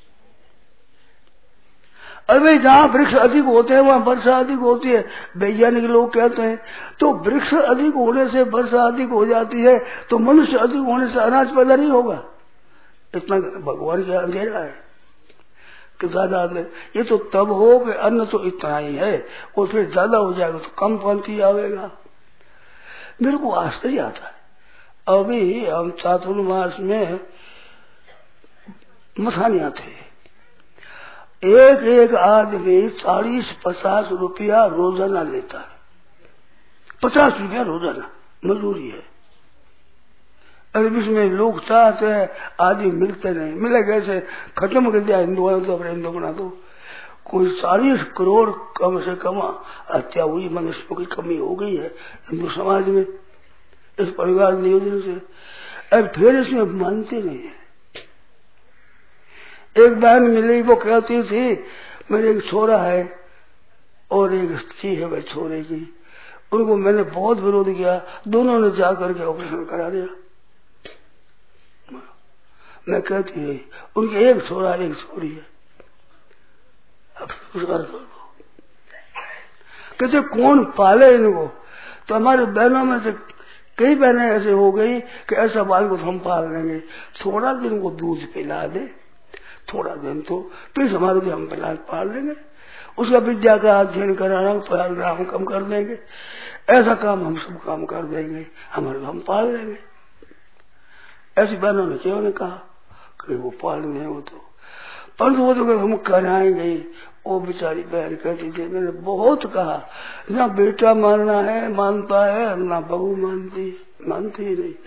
अरे जहाँ वृक्ष अधिक होते हैं वहाँ वर्षा अधिक होती है, वैज्ञानिक लोग कहते हैं। तो वृक्ष अधिक होने से वर्षा अधिक हो जाती है, तो मनुष्य अधिक होने से अनाज पैदा नहीं होगा। इतना भगवान का अंधेरा है कि ज्यादा, ये तो तब हो कि अन्न तो इतना ही है, और फिर ज्यादा हो जाएगा तो कम पंथी आवेगा। मेरे को आश्चर्य आता है। अभी हम चातुर्मास में मथानिया थे, एक एक आदमी 40-50 रुपया रोजाना लेता है, 50 रुपया रोजाना मजदूरी है। अरे इसमें लोग चाहते हैं, आदमी मिलते नहीं, मिले कैसे, खत्म कर दिया हिंदुओं तो अपने हिंदू बना दो। कोई 40 करोड़ कम से कम हत्या हुई, मनुष्यों की कमी हो गई है हिंदू समाज में इस परिवार नियोजन से। अब फिर इसमें मानते नहीं है। एक बहन मिली, वो कहती थी मेरे एक छोरा है और एक स्त्री है वह छोरे की, उनको मैंने बहुत विरोध किया, दोनों ने जाकर के ऑपरेशन करा दिया। मैं कहती है उनके एक छोरा एक छोरी है, अब कहते कौन पाले इनको। तो हमारे बहनों में से कई बहनें ऐसे हो गई कि ऐसा बाल को हम पाल लेंगे, थोड़ा दिन को दूध पिला दे, थोड़ा दिन तो फिर हमारे भी हम पाल लेंगे, उसका विद्या का अध्ययन कराना पढ़ाना हम कम कर देंगे, ऐसा काम हम सब काम कर देंगे, हमारे हम पाल लेंगे। ऐसी बहनों ने क्यों ने कहा कि वो पालने हो तो, परंतु वो तो हम कराएंगे। वो बेचारी बहन कहती थी मैंने बहुत कहा, ना बेटा मानना है मानता है, ना बहू मानती ही नहीं।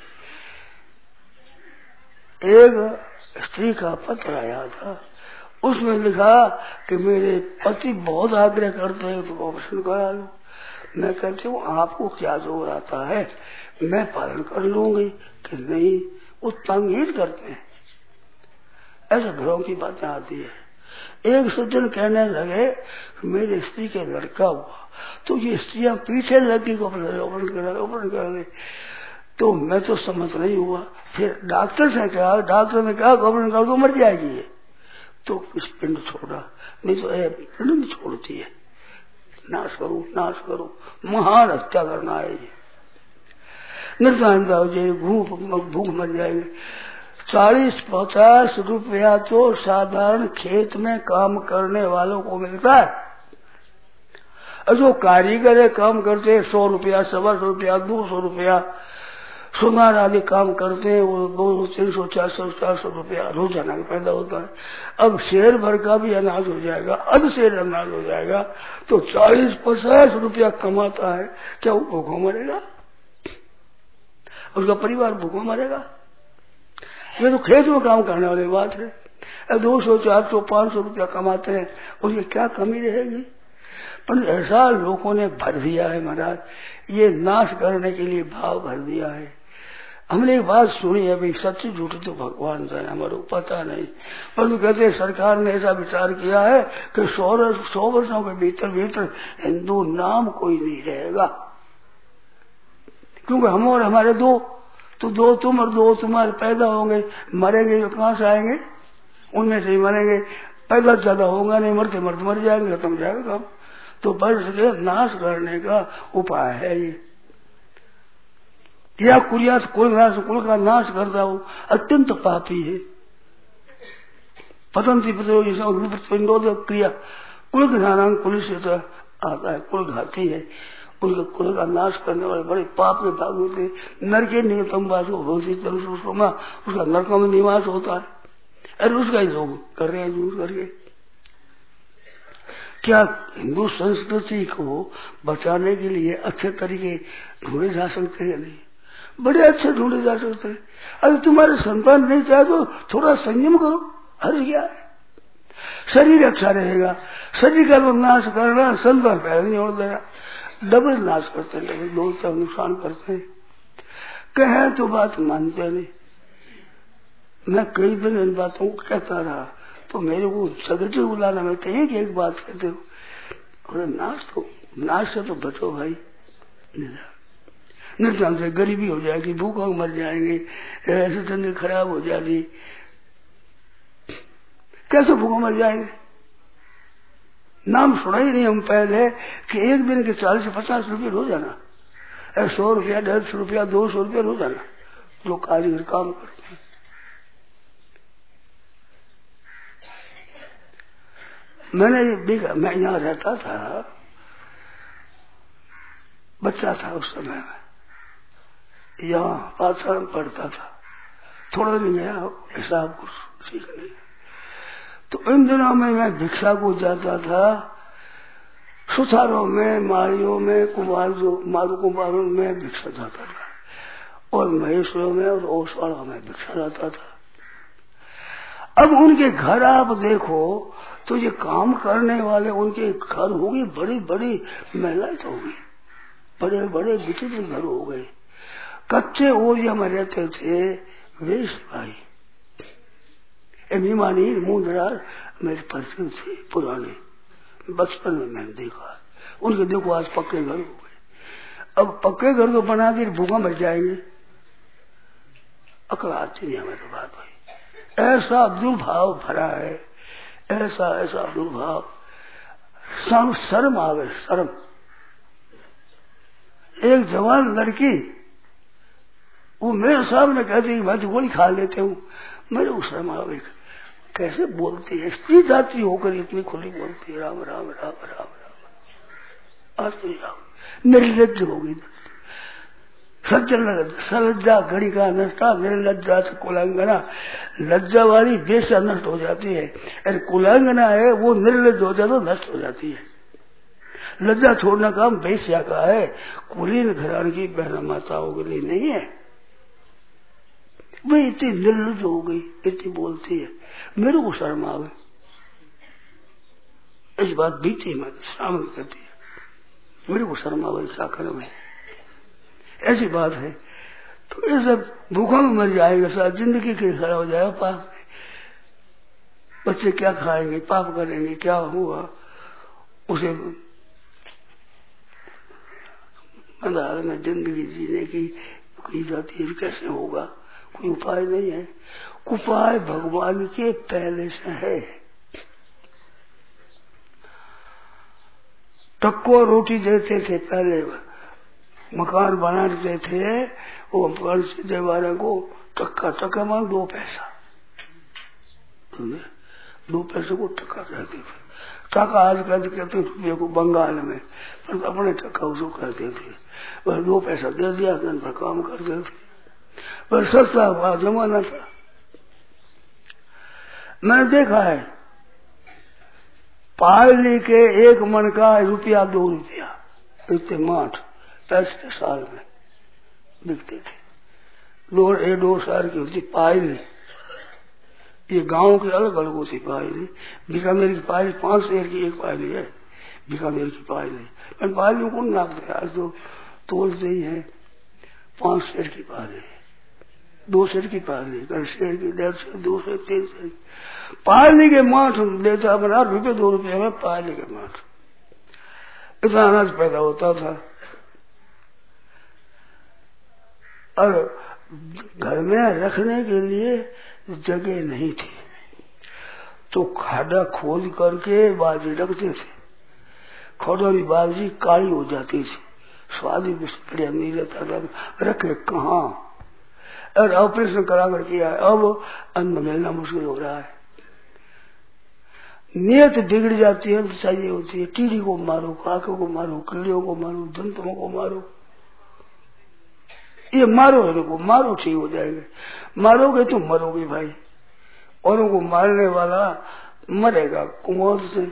एक स्त्री का पत्र आया था, उसमें लिखा कि मेरे पति बहुत आग्रह करते हैं तो ऑपरेशन करा लो। मैं कहती हूँ आपको क्या जोर आता है, मैं पालन कर लूंगी कि नहीं, वो तंगीद करते हैं। ऐसे घरों की बातें आती है। एक सज्जन कहने लगे मेरी स्त्री के लड़का हुआ तो ये स्त्रियां पीछे लगी ऑपरेशन करा ले, तो मैं तो समझ नहीं हुआ। फिर डॉक्टर से कहा, डॉक्टर ने कहा ऑपरेशन कर दो मर जाएगी ये, तो इस पिंड छोड़ा, नहीं तो पिंड छोड़ती है। नाश करो, महान हत्या करना है ये, निर्धारणता हो जाएगी, भूख मर जाएगी। 40-50 रुपया तो साधारण खेत में काम करने वालों को मिलता है, और जो कारीगर है काम करते हैं 100 रुपया, 125 रुपया, 200 रुपया, सुनार आदि काम करते हैं वो 200, 300, 400 रुपया रोजाना पैदा होता है। अब शेर भर का भी अनाज हो जाएगा, अध शेर अनाज हो जाएगा, तो 40-50 रुपया कमाता है, क्या वो भूखों मरेगा? उसका परिवार भूखों मरेगा? ये तो खेत में काम करने वाली बात है। 200, 400, 500 रुपया कमाते हैं, उसकी क्या कमी रहेगी? पर ऐसा लोगों ने भर दिया है महाराज, ये नाश करने के लिए भाव भर दिया है। हमने एक बात सुनी है, भाई सच्ची झूठी तो भगवान जाने, हमारे को पता नहीं, परंतु कहते सरकार ने ऐसा विचार किया है कि 100 वर्षों के भीतर हिंदू नाम कोई नहीं रहेगा, क्योंकि हम और हमारे दो तुम और 2 तुम्हारे पैदा होंगे, मरेंगे तो कहाँ से आएंगे? उनमें से ही मरेंगे, पैदा ज्यादा होगा नहीं, मरते मर जाएंगे, खत्म जाएगा काम। तो वर्ष के नाश करने का उपाय है ये। या कुरियात कुल का नाश करता हो अत्यंत पापी है। पतंती पिंडोद क्रिया कुल ज्ञानांग कुल से तो आता है, कुल घाती है, उनके कुल का नाश करने वाले बड़े पाप में भाग होते। नरके नियतम वासो उसका नरकों में निवास होता है। अरे उसका ही लोग कर रहे हैं यूज करके। क्या हिंदू संस्कृति को बचाने के लिए अच्छे तरीके ढूंढे जा सकते हैं? नहीं, बड़े अच्छे ढूंढे जा सकते हैं। अगर तुम्हारे संतान नहीं चाहे तो थोड़ा संयम करो, हर क्या है, शरीर अच्छा रहेगा। शरीर का नाश करना संतान पैदा नहीं छोड़ देगा, डबल नाश करते हैं, डबल दो तरफ नुकसान करते हैं। कहे तो बात मानते नहीं। मैं कई दिन इन बातों को कहता रहा तो मेरे को सेक्रेटरी बुलाना, मैं कहीं की एक बात कहते हो, और नाश से तो बचो भाई, नुकसान से गरीबी हो जाएगी, भूखों मर जाएंगे, ऐसे तंगी खराब हो जाएगी। कैसे भूखों मर जाएंगे? नाम सुना ही नहीं हम पहले कि एक दिन के 40-50 रुपये रोजाना, 100 रुपया, 150 रुपया, 200 रुपया रोजाना लोग कारीगर काम करते हैं। मैंने देखा, मैं यहाँ रहता था, बच्चा था उस समय में, यहाँ पाठशाला में पढ़ता था, थोड़ा दिन गया हिसाब कुछ सीखने। तो इन दिनों में मैं भिक्षा को जाता था, सुथारों में, माड़ियों में, मारू कुमारों में भिक्षा जाता था, और महेश्वरों में और ओसवाड़ा में भिक्षा जाता था। अब उनके घर आप देखो तो ये काम करने वाले उनके घर हो गए बड़ी बड़ी महिलाएं तो हो गई, बड़े बड़े विचित्र घर हो गए। कच्चे ओरिया में रहते थे वे सिपाही, मीमानी मुंदरार मेरे परिचय थे पुराने, बचपन में मैंने देखा। उनके देखो आज पक्के घर हो गए। अब पक्के घर तो बना के भूखा मर जाएंगे, अकल आती नहीं हमें तो बात भाई। ऐसा दुर्भाव भरा है, ऐसा दुर्भाव, शर्म आवे, शर्म। एक जवान लड़की वो मेरे सामने कहती है मैं तो गोली खा लेते हूँ, मेरे को शर्म आवे। कैसे बोलती है, स्त्री जाति होकर इतनी खुली बोलती है, राम राम राम राम राम। आज तो राम निर्लज्ज हो गई। सलज्जा घड़ी का नष्टा, निर्लज्जा से कुलांगना। लज्जा वाली बेशा नष्ट हो जाती है, अरे कुलांगना है वो निर्लज्ज हो जाए तो नष्ट हो जाती है। लज्जा छोड़ना काम बेश्या का है, कुलीन घराने की बहना माताओं के लिए नहीं है। वह इतनी निर्लज्ज हो गई, इतनी बोलती है, मेरे को शर्म आवे। इस बात बीती मैं शामिल करती है, मेरे को शर्म आवे साखर में, ऐसी बात है। तो ये सब भूखों में मर जाएंगे, साथ जिंदगी के खड़ा हो जाएगा। पाप बच्चे क्या खाएंगे, पाप करेंगे, क्या हुआ उसे अंधार में जिंदगी जीने की जाती है, कैसे होगा? कोई उपाय नहीं है। उपाय भगवान के पहले से है। टक्को रोटी देते थे पहले, मकान बनाते थे, वो मकान सीधे वाले को टक्का मांग 2 पैसा, 2 पैसे को टक्का कहते थे। टक्का आज कहते रुपये को बंगाल में, पर अपने टक्का उसको कहते थे। वह 2 पैसा दे दिया, दिन पर काम करते थे, पर सस्ता हुआ जमाना था। मैंने देखा है पाली के 1 मन का रुपया 2 रुपया इतने माठ 65 साल में बिकते थे। 2 साल की होती पायली, ये गांव की अलग अलग होती पायली। बीकानेर की पायली 5 शेर की एक पायली है, बीकानेर की पायली। पायली कौन नापते, आज तो तोलते ही है। 5 शेर की पायली, 2 शेर की पायली, शेर की 1.5 शेर, 2 शेर, 3 शेर। पायली के माठ देता बना रुपये 2 रुपये में पायली के माठ। इतना अनाज पैदा होता था। और घर में रखने के लिए जगह नहीं थी, तो खाड़ा खोद करके बाजरे रखते थे। खोडोरी बाजी काली हो जाती थी, स्वाद भी बढ़िया नहीं रहता था, रखे कहाँ। और ऑपरेशन करा कर किया है, अब अन्न मिलना मुश्किल हो रहा है। नियत बिगड़ जाती है तो चाहिए होती है, कीड़ी को मारो, काकों को मारो, कीड़ियों को मारो, जंतुओं को मारो, ये मारो इनको, मारो ठीक हो जाएंगे, मारोगे तो मरोगे भाई। औरों को मारने वाला मरेगा कुमोद से।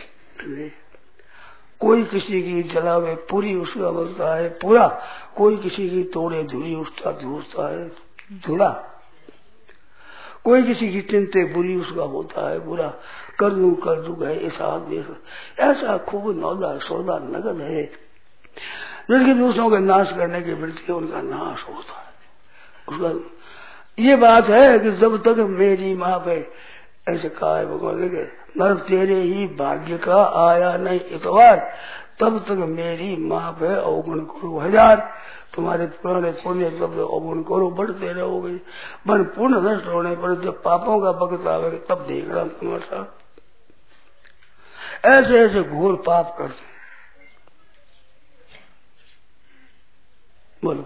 कोई किसी की जलावे पूरी उसका अवस्था है पूरा, कोई किसी की तोड़े धुरी उसका धूसता है धुला, कोई किसी की चिंते बुरी उसका होता है बुरा। कर दू है ऐसा खूब नौदा सौदा नगद है, जिनके दूसरों के नाश करने के वृत्ति उनका नाश होता है। उसका ये बात है कि जब तक मेरी माँ पे ऐसे कहा है भगवान ने, नर तेरे ही भाग्य का आया नहीं इतवार, तब तक मेरी माँ पे अवगुण करो हजार, तुम्हारे पुराने पुण्य तब अवगुण करो बढ़ते रहोगे। बन पूर्ण नष्ट होने पर जब पापों का वक्त आवे तब देखना तुम्हारा। ऐसे ऐसे घोर पाप करते, बोलो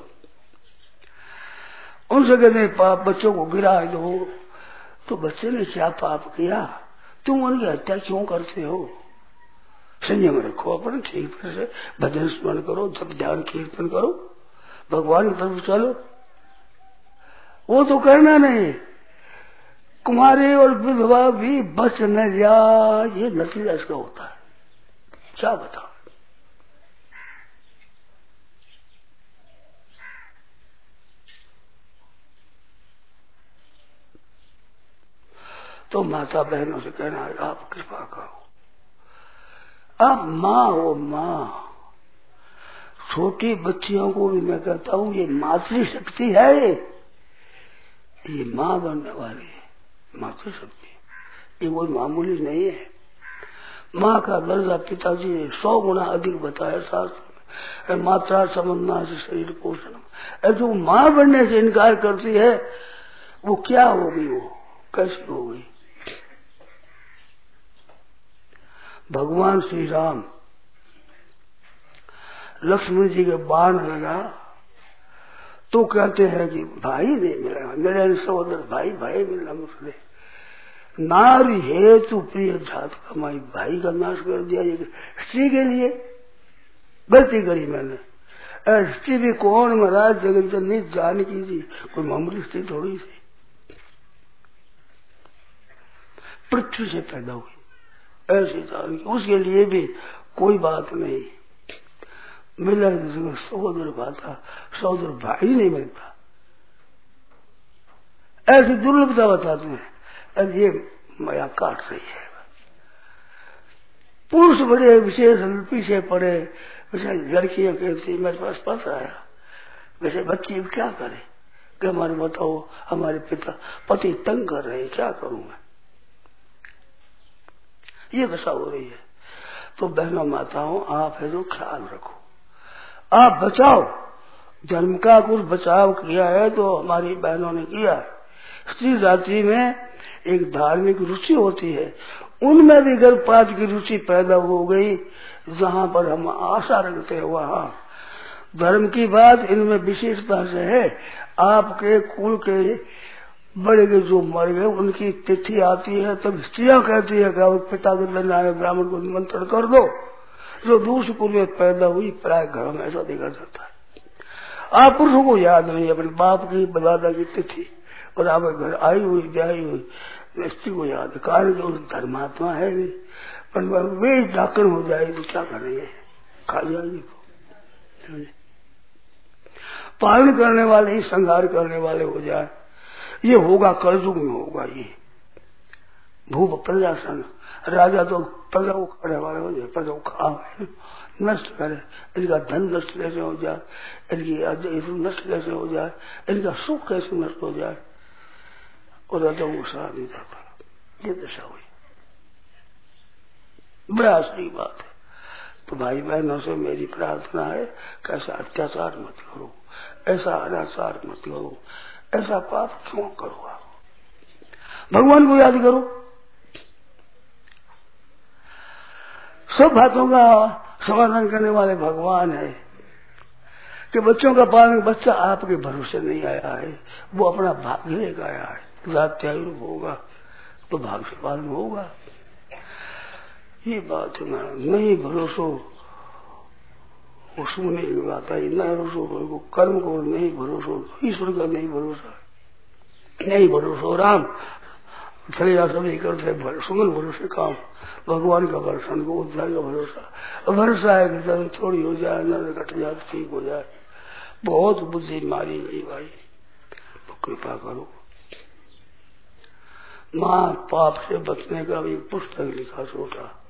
उनसे कहते पाप बच्चों को गिरा दो, तो बच्चे ने क्या पाप किया, तुम उनकी हत्या क्यों करते हो। संयम रखो अपने ठीक तरह से, भजन स्मरण करो, जब ध्यान कीर्तन करो, भगवान की तरफ चलो। वो तो करना नहीं, कुमारी और विधवा भी बच न जा, ये नतीजा इसका होता है। क्या बताओ, तो माता बहनों से कहना है आप कृपा करो, आप माँ हो माँ। छोटी बच्चियों को भी मैं कहता हूँ ये मातृशक्ति है, ये माँ बनने वाली है मातृशक्ति, ये कोई मामूली नहीं है। माँ का दर्जा पिताजी ने 100 गुना अधिक बताया शास्त्र में, मात्रा समझना से शरीर पोषण। जो माँ बनने से इनकार करती है वो क्या होगी, वो कैसी होगी। भगवान श्री राम लक्ष्मण जी के बाण लगा तो कहते हैं कि भाई नहीं मिला, मेरे सहोदर भाई भाई मिलना मुझे। नारी हेतु प्रिय जात कमाई, भाई का नाश कर दिया ये स्त्री के लिए गलती करी मैंने। स्त्री भी कौन महाराज, जगत जननी जानकी जी, कोई मामूली स्त्री थोड़ी सी, पृथ्वी से पैदा हुई ऐसी जानकी, उसके लिए भी कोई बात नहीं। मिला सहोदर भाता, सहोदर भाई नहीं मिलता, ऐसी दुर्लभता बताते हैं। अब ये माया काट रही है। पुरुष बड़े विशेष पीछे पड़े, वैसे लड़कियां कहती मेरे पास पत्र आया, वैसे बच्ची क्या करे कि हमारे बताओ हमारे पिता पति तंग कर रहे हैं, क्या करूं मैं, ये दशा हो रही है। तो बहनों माताओं आप है जो ख्याल रखो, आप बचाओ। जन्म का कुछ बचाव किया है तो हमारी बहनों ने किया। स्त्री जाति में एक धार्मिक रुचि होती है, उनमें भी गर्भपात की रुचि पैदा हो गई। जहां पर हम आशा रखते हैं वहां धर्म की बात इनमें विशेषता से है। आपके कुल के बड़े के जो मर गए उनकी तिथि आती है तब स्त्रियां कहती है कि पिता के दिन आए ब्राह्मण को निमंत्रण कर दो। जो दूसरे कुल में पैदा हुई प्राय घर में ऐसा देखा जाता है। आप पुरुषों को याद नहीं अपने बाप की दादा की तिथि, और आप घर आई हुई ब्याही हुई स्त्री को याद है, कारण धर्मात्मा है भी, पर वे डाकन हो जाए तो क्या करेंगे, खा जाएगी। पालन करने वाले ही संहार करने वाले हो जाए, ये होगा कलयुग में होगा। ये भूप प्रजा संग, राजा तो प्रजा को खाने वाले हो जाए, प्रजा को खा नष्ट करे, इनका धन नष्ट कैसे हो जाए, इनकी नष्ट कैसे हो जाए, इनका सुख कैसे नष्ट हो जाए, और राजा को सहारा नहीं जाता। ये दशा हुई, बड़ा सही बात है। तो भाई बहनों से मेरी प्रार्थना है कि ऐसा अत्याचार मत करो, ऐसा अनाचार मत करो, ऐसा पाप क्यों करो। आप भगवान को याद करो। सब बातों का समाधान करने वाले भगवान है कि बच्चों का पालन, बच्चा आपके भरोसे नहीं आया है, वो अपना भाग लेकर आया है, जात्यायु होगा तो भाग से पालन होगा। ये बात है ना, नहीं भरोसो उसमें नहीं बात आई, न भरोसो कर्म को, नहीं भरोसो ईश्वर का, नहीं भरोसा, नहीं भरोसो राम चले जा सभी करते सुमन भरोसे काम, भगवान का भरोसा, उनको उद्धार का भरोसा, भरोसा है कि जब थोड़ी हो जाए, न कट जाए, ठीक हो जाए। बहुत बुद्धि मारी गई भाई, तो कृपा करो। मां पाप से बचने का भी पुस्तक लिखा छोटा,